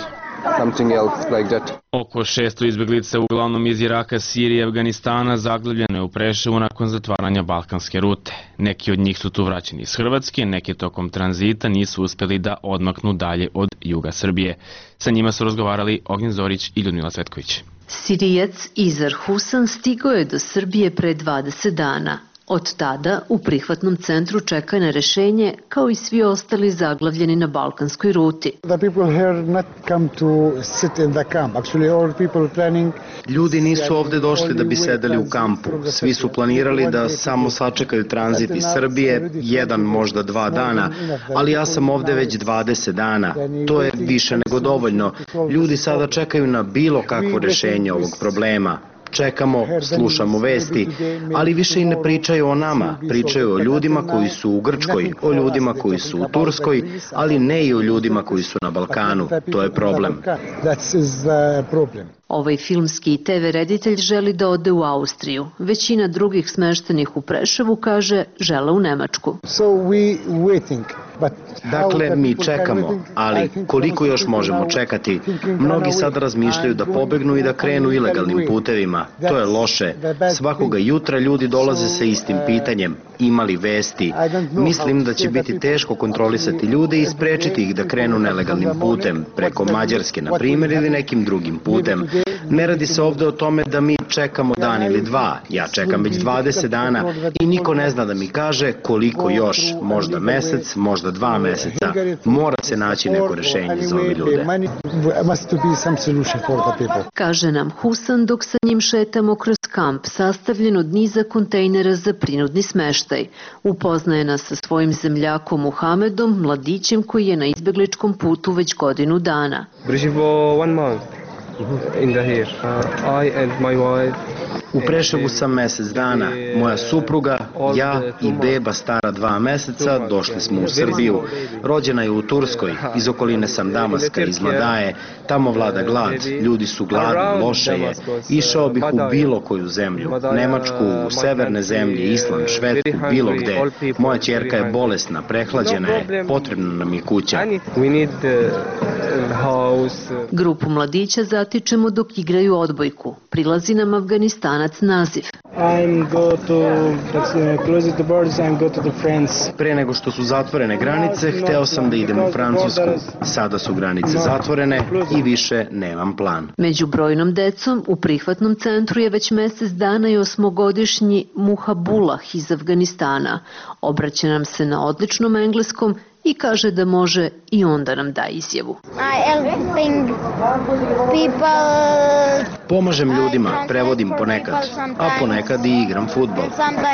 Oko 600 izbjeglica uglavnom iz Iraka, Sirije i Afganistana zaglavljeno je u Preševu nakon zatvaranja balkanske rute. Neki od njih su tu vraćeni iz Hrvatske, neki tokom tranzita nisu uspjeli da odmaknu dalje od juga Srbije. Sa njima su razgovarali Ognjen Zorić i Ljudmila Cvetković. Sirijac Izar Husan stigao je do Srbije pre 20 dana. Od tada u prihvatnom centru čeka na rešenje kao i svi ostali zaglavljeni na balkanskoj ruti. Ljudi nisu ovde došli da bi sedeli u kampu. Svi su planirali da samo sačekaju tranzit iz Srbije, 1, možda 2 dana, ali ja sam ovde već 20 dana. To je više nego dovoljno. Ljudi sada čekaju na bilo kakvo rešenje ovog problema. Čekamo, slušamo vesti, ali više i ne pričaju o nama. Pričaju o ljudima koji su u Grčkoj, o ljudima koji su u Turskoj, ali ne i o ljudima koji su na Balkanu. To je problem. Ovaj filmski i TV reditelj želi da ode u Austriju. Većina drugih smeštenih u Preševu kaže žele u Nemačku. Dakle, mi čekamo, ali koliko još možemo čekati? Mnogi sad razmišljaju da pobegnu i da krenu ilegalnim putevima. To je loše. Svakoga jutra ljudi dolaze sa istim pitanjem. Imali vesti. Mislim da će biti teško kontrolisati ljude i sprečiti ih da krenu nelegalnim putem, preko Mađarske, na primjer, ili nekim drugim putem. Ne radi se ovde o tome da mi čekamo dan ili 2. Ja čekam već 20 dana i niko ne zna da mi kaže koliko još. Možda mesec, možda 2 meseca. Mora se naći neko rešenje za ove ljude. Kaže nam Husan dok sa njim šetamo kroz kamp sastavljen od niza kontejnera za prinudni smeštaj. Upoznaje nas sa svojim zemljakom Muhamedom, mladićem koji je na izbegličkom putu već godinu dana. U Preševu sam mesec dana. Moja supruga, ja i beba stara 2 meseca došli smo u Srbiju. Rođena je u Turskoj, iz okoline sam Damaska, iz Mladaje. Tamo vlada glad, ljudi su gladni, loše je. Išao bih u bilo koju zemlju, Nemačku, u severne zemlje, Island, Švedsku, bilo gde. Moja ćerka je bolesna, prehlađena je, potrebna nam je kuća. Grupu mladića zatičemo dok igraju odbojku. Prilazi nam Afganistanac Naziv. Pre nego što su zatvorene granice, hteo sam da idem u Francusku. Sada su granice zatvorene i više nemam plan. Među brojnom decom u prihvatnom centru je već mesec dana i 8-godišnji Muhabullah iz Afganistana. Obraća nam se na odličnom engleskom i kaže da može i on da nam da izjavu. Pomažem ljudima, prevodim ponekad, a ponekad i igram fudbal.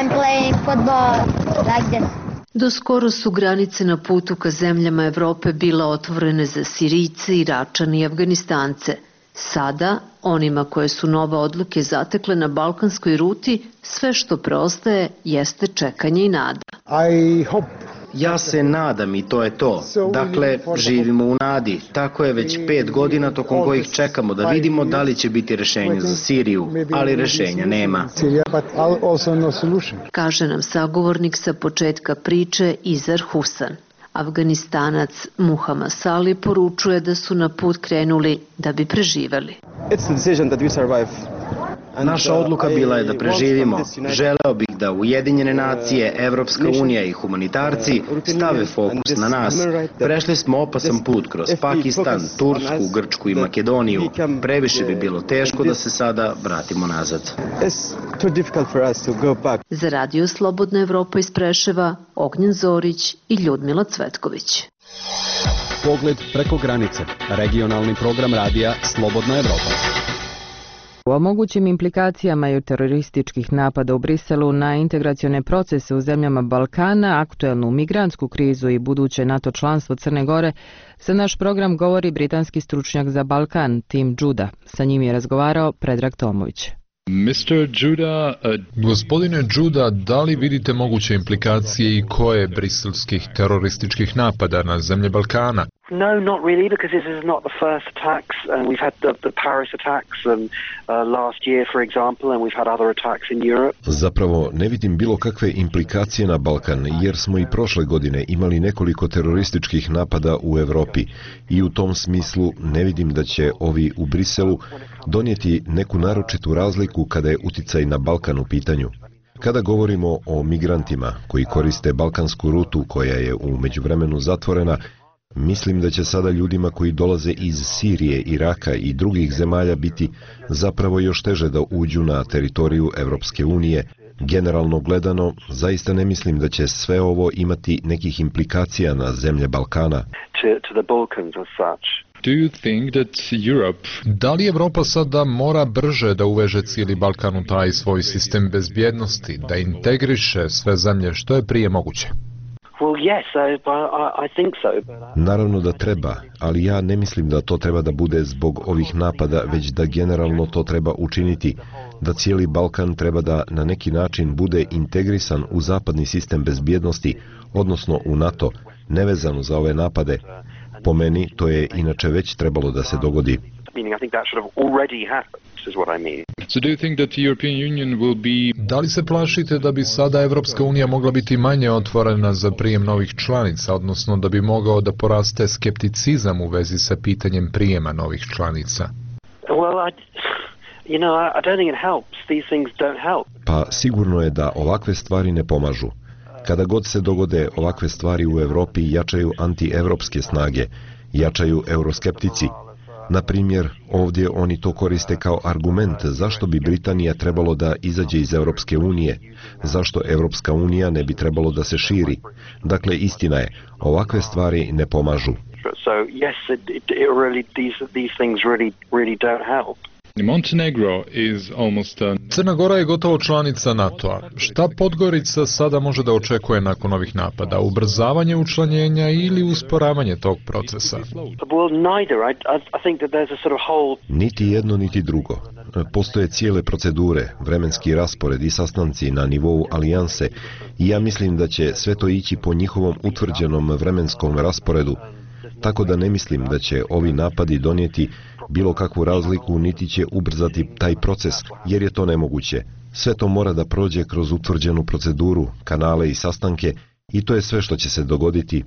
Do skoro su granice na putu ka zemljama Evrope bile otvorene za Sirijce, Iračane i Afganistance. Sada, onima koje su nove odluke zatekle na balkanskoj ruti, sve što preostaje jeste čekanje i nada. Ja se nadam i to je to. Dakle, živimo u nadi. Tako je već 5 godina tokom kojih čekamo da vidimo da li će biti rešenje za Siriju, ali rešenja nema. Kaže nam sagovornik sa početka priče Izar Husan. Afganistanac Muhammad Sali poručuje da su na put krenuli da bi preživeli. Naša odluka bila je da preživimo. Želeo bih da Ujedinjene nacije, Evropska unija i humanitarci stave fokus na nas. Prešli smo opasan put kroz Pakistan, Tursku, Grčku i Makedoniju. Previše bi bilo teško da se sada vratimo nazad. Za Radio Slobodna Evropa iz Preševa, Ognjen Zorić i Ljudmila Cvetković. Pogled preko granice. Regionalni program radija Slobodna Evropa. O mogućim implikacijama i terorističkih napada u Briselu na integracione procese u zemljama Balkana, aktuelnu migrantsku krizu i buduće NATO članstvo Crne Gore, za naš program govori britanski stručnjak za Balkan, Tim Judah. Sa njim je razgovarao Predrag Tomović. Gospodine Judah, da li vidite moguće implikacije i koje briselskih terorističkih napada na zemlje Balkana? No, not really, because this is not the first attacks. We've had the Paris attacks last year, for example, and we've had other attacks in Europe. Zapravo ne vidim bilo kakve implikacije na Balkan, jer smo i prošle godine imali nekoliko terorističkih napada u Evropi i u tom smislu ne vidim da će ovi u Briselu donijeti neku naročitu razliku kada je uticaj na Balkan u pitanju. Kada govorimo o migrantima koji koriste balkansku rutu koja je u međuvremenu zatvorena, mislim da će sada ljudima koji dolaze iz Sirije, Iraka i drugih zemalja biti zapravo još teže da uđu na teritoriju Evropske unije. Generalno gledano, zaista ne mislim da će sve ovo imati nekih implikacija na zemlje Balkana. Da li Evropa sada mora brže da uveže cijeli Balkan u taj svoj sistem bezbjednosti, da integriše sve zemlje što je prije moguće? Naravno da treba, ali ja ne mislim da to treba da bude zbog ovih napada, već da generalno to treba učiniti, da cijeli Balkan treba da na neki način bude integrisan u zapadni sistem bezbjednosti, odnosno u NATO, nevezano za ove napade. Po meni, to je inače već trebalo da se dogodi. Da li se plašite da bi sada Evropska unija mogla biti manje otvorena za prijem novih članica, odnosno da bi mogao da poraste skepticizam u vezi sa pitanjem prijema novih članica? Pa sigurno je da ovakve stvari ne pomažu. Kada god se dogode ovakve stvari u Evropi, jačaju anti-evropske snage, jačaju euroskeptici. Na primjer, ovdje oni to koriste kao argument zašto bi Britanija trebalo da izađe iz Europske unije, zašto Europska unija ne bi trebalo da se širi. Dakle, istina je, ovakve stvari ne pomažu. Crna Gora je gotovo članica NATO-a. Šta Podgorica sada može da očekuje nakon ovih napada? Ubrzavanje učlanjenja ili usporavanje tog procesa? Niti jedno, niti drugo. Postoje cijele procedure, vremenski raspored i sastanci na nivou alijanse i ja mislim da će sve to ići po njihovom utvrđenom vremenskom rasporedu, tako da ne mislim da će ovi napadi donijeti bilo kakvu razliku niti će ubrzati taj proces, jer je to nemoguće. Sve to mora da prođe kroz utvrđenu proceduru, kanale i sastanke i to je sve što će se dogoditi.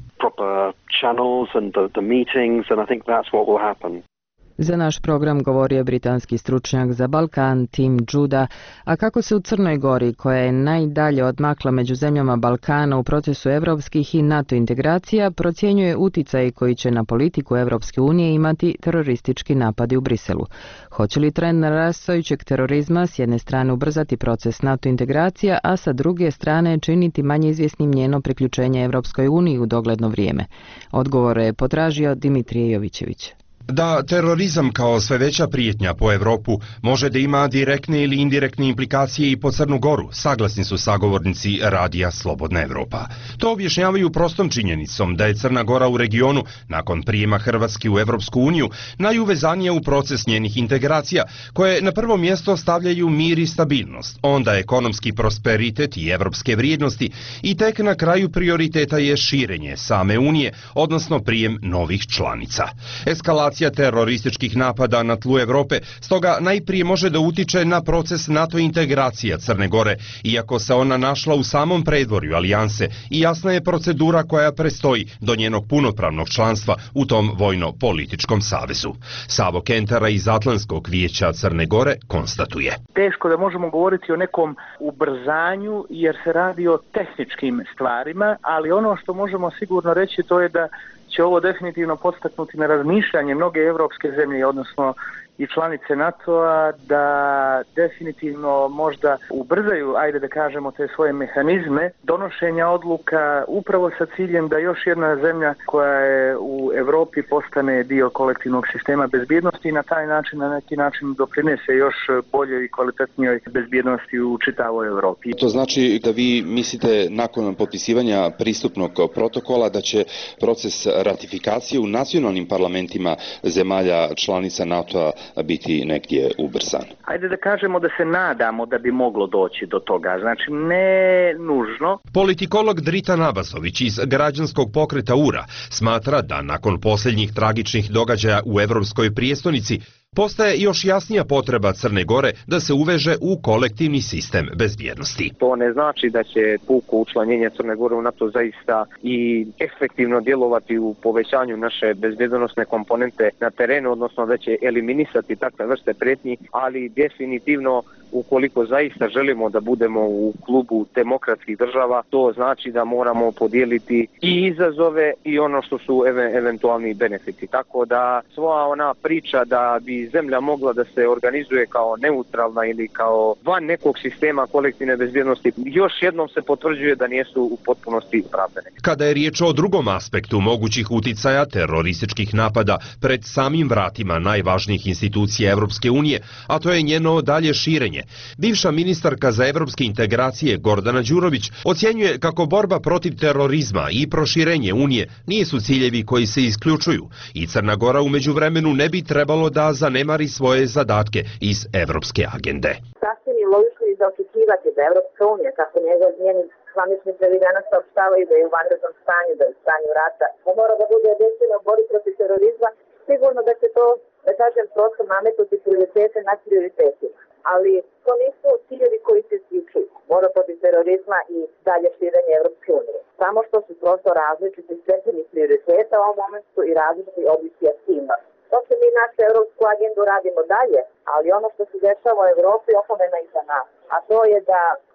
Za naš program govorio britanski stručnjak za Balkan Tim Juda, a kako se u Crnoj Gori, koja je najdalje odmakla među zemljama Balkana u procesu evropskih i NATO integracija, procjenjuje uticaj koji će na politiku Evropske unije imati teroristički napadi u Briselu. Hoće li trend narastajućeg terorizma s jedne strane ubrzati proces NATO integracija, a sa druge strane činiti manje izvjesnim njeno priključenje Evropskoj uniji u dogledno vrijeme? Odgovore je potražio Dimitrije Jovićević. Da terorizam kao sve veća prijetnja po Evropu može da ima direktne ili indirektne implikacije i po Crnu Goru, saglasni su sagovornici radija Slobodna Evropa. To objašnjavaju prostom činjenicom da je Crna Gora u regionu, nakon prijema Hrvatske u Evropsku uniju, najuvezanija u proces njenih integracija, koje na prvo mjesto stavljaju mir i stabilnost, onda ekonomski prosperitet i evropske vrijednosti i tek na kraju prioriteta je širenje same unije, odnosno prijem novih članica. Eskalacija terorističkih napada na tlu Evrope stoga najprije može da utiče na proces NATO integracija Crne Gore, iako se ona našla u samom predvorju alijanse i jasna je procedura koja prestoji do njenog punopravnog članstva u tom vojno-političkom savezu. Savo Kentara iz Atlantskog vijeća Crne Gore konstatuje. Teško da možemo govoriti o nekom ubrzanju jer se radi o tehničkim stvarima, ali ono što možemo sigurno reći to je da će ovo definitivno podstaknuti na razmišljanje mnoge evropske zemlje, odnosno i članice NATO-a, da definitivno možda ubrzaju, ajde da kažemo, te svoje mehanizme donošenja odluka upravo sa ciljem da još jedna zemlja koja je u Evropi postane dio kolektivnog sistema bezbjednosti i na taj način, na neki način doprinese još boljoj i kvalitetnijoj bezbjednosti u čitavoj Evropi. To znači da vi mislite nakon potpisivanja pristupnog protokola da će proces ratifikacije u nacionalnim parlamentima zemalja članica NATO-a biti negdje ubrzan? Ajde da kažemo da se nadamo da bi moglo doći do toga, znači ne nužno. Politikolog Drita Nabasović iz građanskog pokreta URA smatra da nakon posljednjih tragičnih događaja u evropskoj prijestolnici postaje još jasnija potreba Crne Gore da se uveže u kolektivni sistem bezbjednosti. To ne znači da će puko učlanjenje Crne Gore u NATO zaista i efektivno djelovati u povećanju naše bezbjednosne komponente na terenu, odnosno da će eliminisati takve vrste prijetnji, ali definitivno ukoliko zaista želimo da budemo u klubu demokratskih država, to znači da moramo podijeliti i izazove i ono što su eventualni benefiti. Tako da sva ona priča da bi zemlja mogla da se organizuje kao neutralna ili kao van nekog sistema kolektivne bezbjednosti, još jednom se potvrđuje da nisu u potpunosti opravdane. Kada je riječ o drugom aspektu mogućih uticaja terorističkih napada pred samim vratima najvažnijih institucija Evropske unije, a to je njeno dalje širenje, bivša ministarka za evropske integracije Gordana Đurović ocjenjuje kako borba protiv terorizma i proširenje unije nisu ciljevi koji se isključuju i Crna Gora u međuvremenu ne bi trebalo da zanemari svoje zadatke iz evropske agende. Sasvim je logično i za očekivati da Evropska unija, kako njeni zvaničnici danas saopštavaju da je u vanrednom stanju, da je u stanju rata, mora da bude jedinstveno u borbi protiv terorizma, sigurno da će to, da kažem, prosto nametnuti prioritete na prioritetima. Ali to nisu ciljevi koji se isključuju. Borba protiv terorizma i dalje širenje Evropske unije. Samo što su prosto različiti stepeni prioriteta u ovom momentu i različiti oblici aktivnosti. To se mi našu evropsku agendu radimo dalje, ali ono što se dešava u Evropi opomena i za nas. A to je da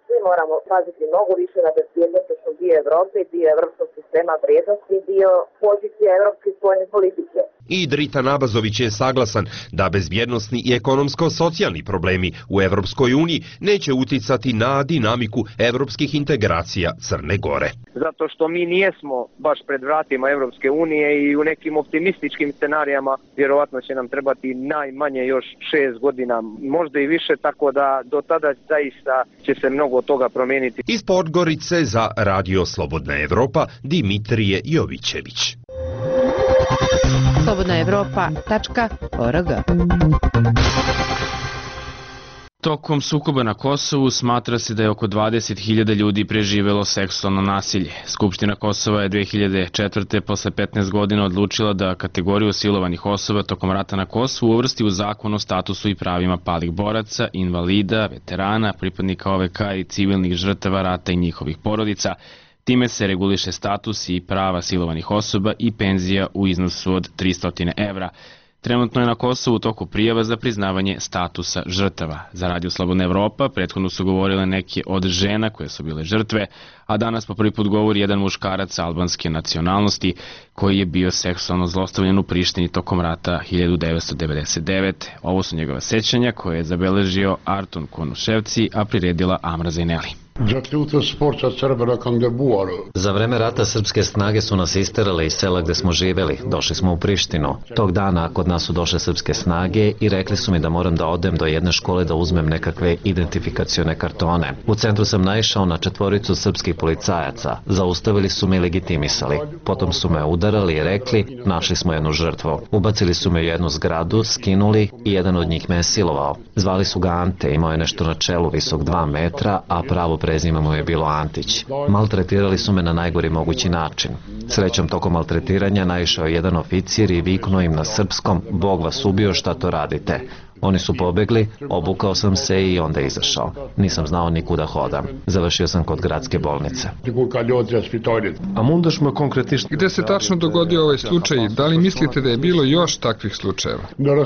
svi moramo paziti mnogo više na bezbjednosnom dio Evrope, dio evropskog sistema vrijednosti, dio pozicije evropske spoljne politike. I Drita Nabazović je saglasan da bezbjednosni i ekonomsko-socijalni problemi u Evropskoj uniji neće uticati na dinamiku evropskih integracija Crne Gore. Zato što mi nijesmo baš pred vratima Evropske unije i u nekim optimističkim scenarijama vjerovatno će nam trebati najmanje još 6 godina, možda i više, tako da do tada zaista će se mnogo toga promijeniti. Iz Podgorice za Radio Slobodna Evropa, Dimitrije Jovićević. slobodnaevropa.org. Tokom sukoba na Kosovu smatra se da je oko 20.000 ljudi preživelo seksualno nasilje. Skupština Kosova je 2004. posle 15 godina odlučila da kategoriju silovanih osoba tokom rata na Kosovu uvrsti u zakon o statusu i pravima palih boraca, invalida, veterana, pripadnika OVK i civilnih žrtava rata i njihovih porodica. Time se reguliše status i prava silovanih osoba i penzija u iznosu od 300 evra. Trenutno je na Kosovu u toku prijava za priznavanje statusa žrtava. Za Radio Slobodna Evropa prethodno su govorile neke od žena koje su bile žrtve, a danas po prvi put govori jedan muškarac albanske nacionalnosti koji je bio seksualno zlostavljen u Prištini tokom rata 1999. Ovo su njegova sećanja koje je zabeležio Arton Konuševci, a priredila Amra Zajneli. Za vreme rata srpske snage su nas isterale iz sela gde smo živeli. Došli smo u Prištinu. Tog dana kod nas su došle srpske snage i rekli su mi da moram da odem do jedne škole da uzmem nekakve identifikacione kartone. U centru sam naišao na 4 srpskih policajaca. Zaustavili su me i legitimisali. Potom su me udarali i rekli, našli smo jednu žrtvu. Ubacili su me u jednu zgradu, skinuli i jedan od njih me je silovao. Zvali su ga Ante, imao je nešto na čelu visok 2 metra, a pravo prezime mu je bilo Antić. Maltretirali su me na najgori mogući način. Srećom, tokom maltretiranja naišao je jedan oficir i viknuo im na srpskom: Bog vas ubio, šta to radite? Oni su pobegli, obukao sam se i onda izašao. Nisam znao ni kuda hodam. Završio sam kod gradske bolnice. Gde se tačno dogodio ovaj slučaj? Da li mislite da je bilo još takvih slučajeva?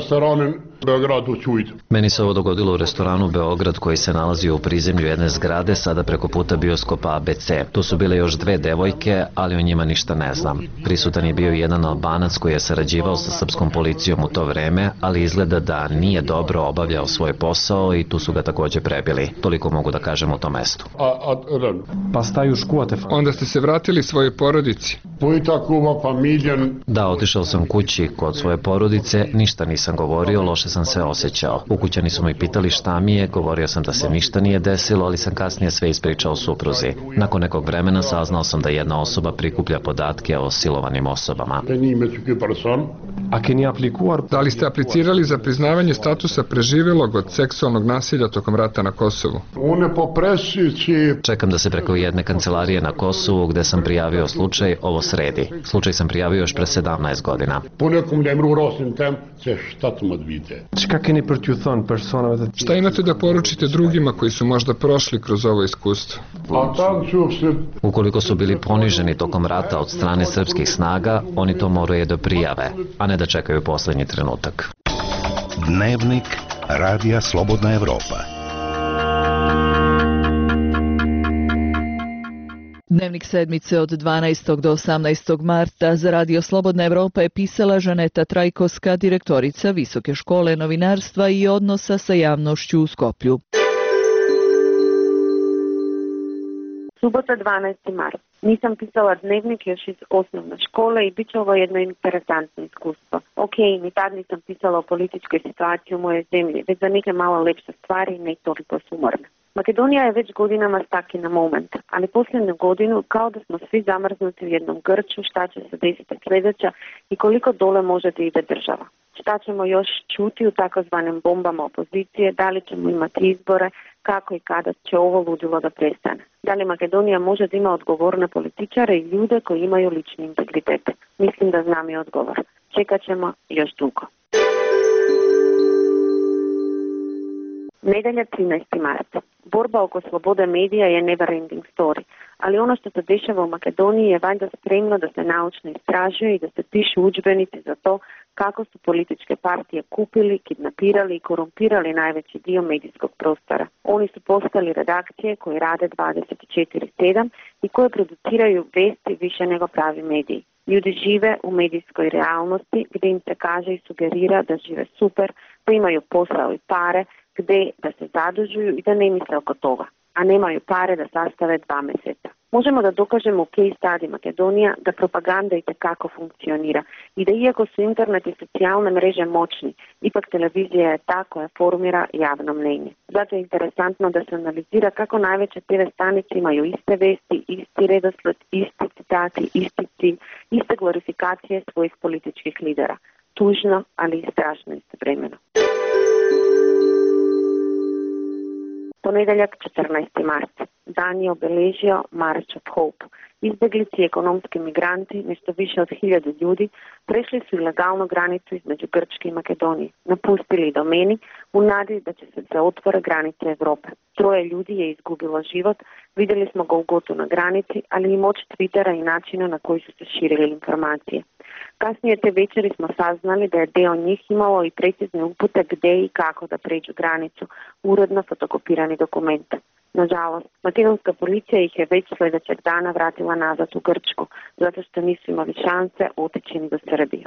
Meni se ovo dogodilo u restoranu Beograd koji se nalazio u prizemlju jedne zgrade, sada preko puta bioskopa ABC. Tu su bile još 2 devojke, ali o njima ništa ne znam. Prisutan je bio jedan Albanac koji je sarađivao sa srpskom policijom u to vreme, ali izgleda da nije dobro obavljao svoj posao i tu su ga takođe prebili. Toliko mogu da kažem o tom mestu. Onda ste se vratili svojoj porodici? Da, otišao sam kući kod svoje porodice, ništa nisam govorio, loše sam se osjećao. Ukućani su mi pitali šta mi je, govorio sam da se ništa nije desilo, ali sam kasnije sve ispričao supruzi. Nakon nekog vremena saznao sam da jedna osoba prikuplja podatke o silovanim osobama. Da li ste aplicirali za priznavanje statusa preživelog od seksualnog nasilja tokom rata na Kosovu? Čekam da se preko jedne kancelarije na Kosovu gde sam prijavio slučaj ovo sredi. Slučaj sam prijavio još pre 17 godina. Šta imate da poručite drugima koji su možda prošli kroz ovo iskustvo? Ukoliko su bili poniženi tokom rata od strane srpskih snaga, oni to moraju da prijave, a ne da čekaju poslednji trenutak. Dnevnik Radija Slobodna Evropa. Dnevnik sedmice od 12. do 18. marta za Radio Slobodna Evropa je pisala Žaneta Trajkovska, direktorica Visoke škole novinarstva i odnosa sa javnošću u Skoplju. Subota 12. mart. Nisam pisala dnevnik još iz osnovne škole i bit će ovo jedno interesantno iskustvo. Ok, ni tad nisam pisala o političkoj situaciji u mojoj zemlji, već za neke malo lepše stvari, ne toliko sumorne. Makedonija je već godinama stuck in a moment, ali posljednju godinu kao da smo svi zamrznuti u jednom grču šta će se desiti sljedeća i koliko dole može da ide država. Šta ćemo još čuti u takozvanim bombama opozicije, da li ćemo imati izbore, kako i kada će ovo ludilo da prestane. Da li Makedonija može da ima odgovorne političare i ljude koji imaju lični integritet? Mislim da znam i odgovor. Čekat ćemo još dugo. Nedelja 13. marta. Borba oko slobode medija je never ending story, ali ono što se dešava u Makedoniji je valjda spremno da se naučno istražuje i da se pišu udžbenici za to kako su političke partije kupili, kidnapirali i korumpirali najveći dio medijskog prostora. Oni su postali redakcije koje rade 24/7 i koje produciraju vesti više nego pravi mediji. Ljudi žive u medijskoj realnosti gdje im se kaže i sugerira da žive super, da imaju posao i pare, gdje da se zadužuju i da ne misle oko toga, a nemaju pare da sastave 2 mjeseca. Možemo da dokažemo u case study Makedonija da propaganda itekako funkcionira i da iako su internet i socijalne mreže moćni, ipak televizija je ta koja formira javno mnenje. Zato je interesantno da se analizira kako najveće TV stanice imaju iste vesti, isti redosled, isti citati, isti cilj, iste glorifikacije svojih političkih lidera. Tužno, ali i strašno istovremeno. Ponedeljak 14. mart. Dan je obeležio March of Hope. Izbjeglici i ekonomski migranti, nešto više od 1000 ljudi, prešli su ilegalnu granicu između Grčke i Makedonije, napustili domeni u nadi da će se otvore granice Europe. 3 ljudi je izgubilo život, vidjeli smo ga u gotu na granici, ali i moć Twittera i načina na koji su se širile informacije. Kasnije te večeri smo saznali da je deo njih imalo i precizne upute gdje i kako da pređu granicu, uredno fotokopirani dokument. Nažalost, makedonska policija ih je već sljedećeg dana vratila nazad u Grčku, zato što nisu imali šanse otići ni do Srbije.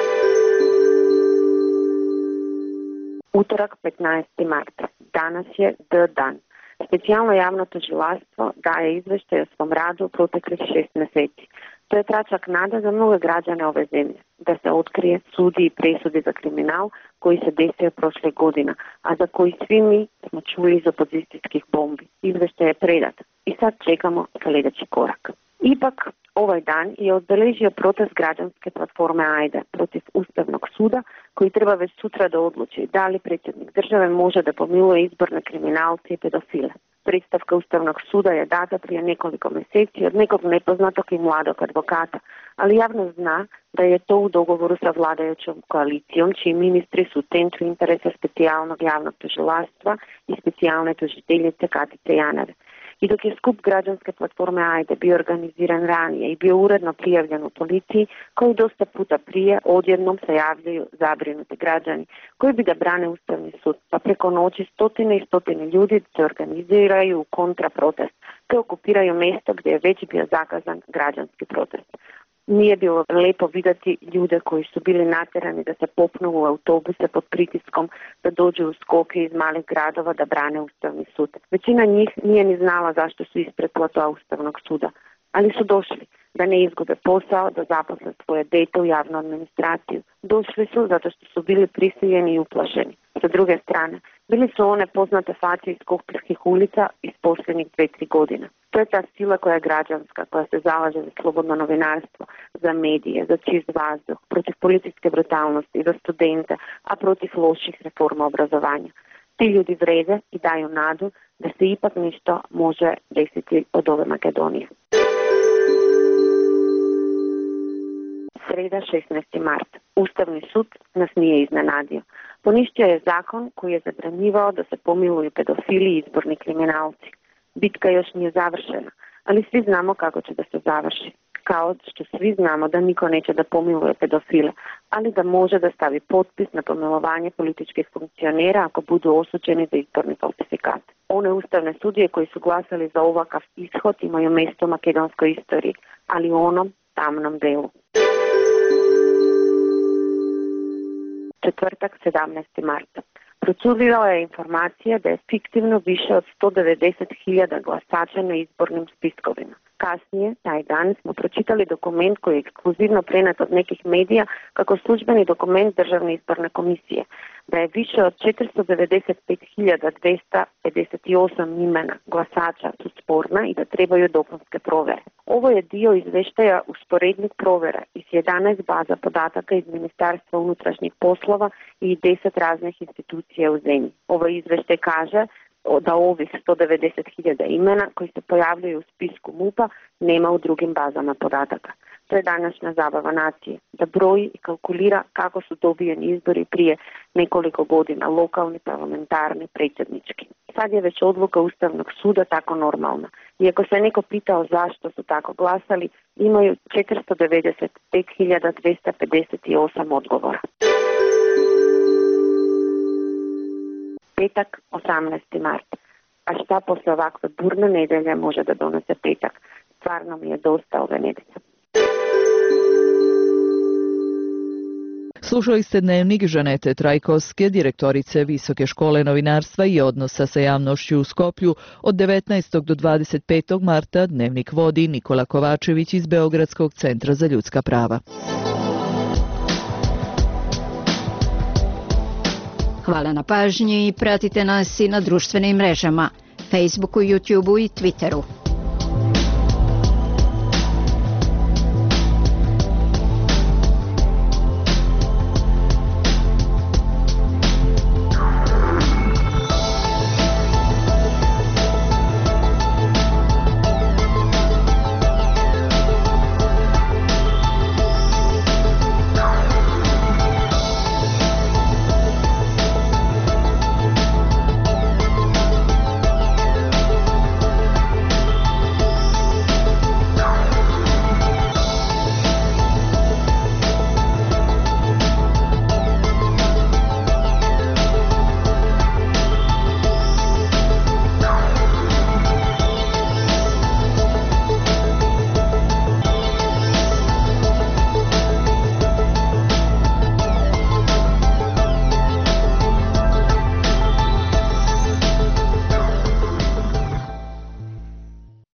Utorak 15. marta. Danas je dan. Specijalno javno tužilaštvo daje izvještaj o svom radu proteklih 6 mjeseci. To je tračak nada za mnoge građane ove zemlje, da se otkrije, sudi i presudi za kriminal koji se desio prošle godina, a za koji svi mi smo čuli iz opozicijskih bombi. Izvještaj je predat i sad čekamo sljedeći korak. Ipak, ovaj dan je obeležio protest građanske platforme AJDE protiv Ustavnog suda, koji treba već sutra da odluči da li predsjednik države može da pomiluje izborne kriminalce i pedofile. Predstavka Ustavnog suda je data prije nekoliko mjeseci od nekog nepoznatog i mladog advokata, ali javnost zna da je to u dogovoru sa vladajućom koalicijom, čiji ministri su u centru interesa specijalnog javnog tužilaštva i specijalne tužiteljice Katice Janeve. I dok je skup građanske platforme AJDE bio organiziran ranije i bio uredno prijavljen u policiji, kao i dosta puta prije, odjednom se javljaju zabrinuti građani koji bi da brane Ustavni sud, pa preko noći stotine i stotine ljudi se organiziraju u kontraprotest, te okupiraju mjesto gdje je već bio zakazan građanski protest. Nije bilo lepo vidjeti ljude koji su bili natjerani da se popnu u autobuse pod pritiskom, da dođu u skoke iz malih gradova da brane Ustavni sud. Većina njih nije ni znala zašto su ispred platoa Ustavnog suda, ali su došli da ne izgube posao, da zaposle svoje dete u javnu administraciju. Došli su zato što su bili prisiljeni i uplašeni. Sa druge strane, bili su one poznate face iz Skopskih ulica iz posljednjih 2-3 godina. To je ta sila koja je građanska, koja se zalaže za slobodno novinarstvo, za medije, za čist vazduh, protiv policijske brutalnosti, za studente, a protiv loših reforma obrazovanja. Ti ljudi vrede i daju nadu da se ipak nešto može desiti od ove Makedonije. Sreda 16. mart. Ustavni sud nas nije iznenadio. Poništio je zakon koji je zabranjivao da se pomiluju pedofili i izborni kriminalci. Bitka još nije završena, ali svi znamo kako će da se završi. Kao što svi znamo da niko neće da pomiluje pedofile, ali da može da stavi potpis na pomilovanje političkih funkcionera ako budu osuđeni za izborni falsifikat. One ustavne sudije koji su glasali za ovakav ishod imaju mjesto u makedonskoj istoriji, ali u onom tamnom delu. Četvrtak 17. marta. Procurila je informacija da je fiktivno više od 190.000 glasača na izbornim spiskovima. Kasnije, taj dan, smo pročitali dokument koji je ekskluzivno prenet od nekih medija kako službeni dokument Državne izborne komisije, da je više od 495.258 imena glasača su sporna i da trebaju dopunske provere. Ovo je dio izveštaja usporednih provera iz 11 baza podataka iz Ministarstva unutrašnjih poslova i 10 raznih institucija u zemlji. Ovo izveštaj kaže da ovih 190.000 imena koji se pojavljaju u spisku MUP-a nema u drugim bazama podataka. To je današnja zabava nacije, da broji i kalkulira kako su dobijeni izbori prije nekoliko godina, lokalni, parlamentarni, predsjednički. Sad je već odluka Ustavnog suda tako normalna. Iako se neko pitao zašto su tako glasali, imaju 495.258 odgovora. Petak, 18. mart. A šta posle ovakve burne nedelje može da donese petak? Stvarno mi je dosta ove nedelje. Slušali ste dnevnik Žanete Trajkovske, direktorice Visoke škole novinarstva i odnosa sa javnošću u Skoplju. Od 19. do 25. marta dnevnik vodi Nikola Kovačević iz Beogradskog centra za ljudska prava. Hvala na pažnji i pratite nas i na društvenim mrežama, Facebooku, YouTubeu i Twitteru.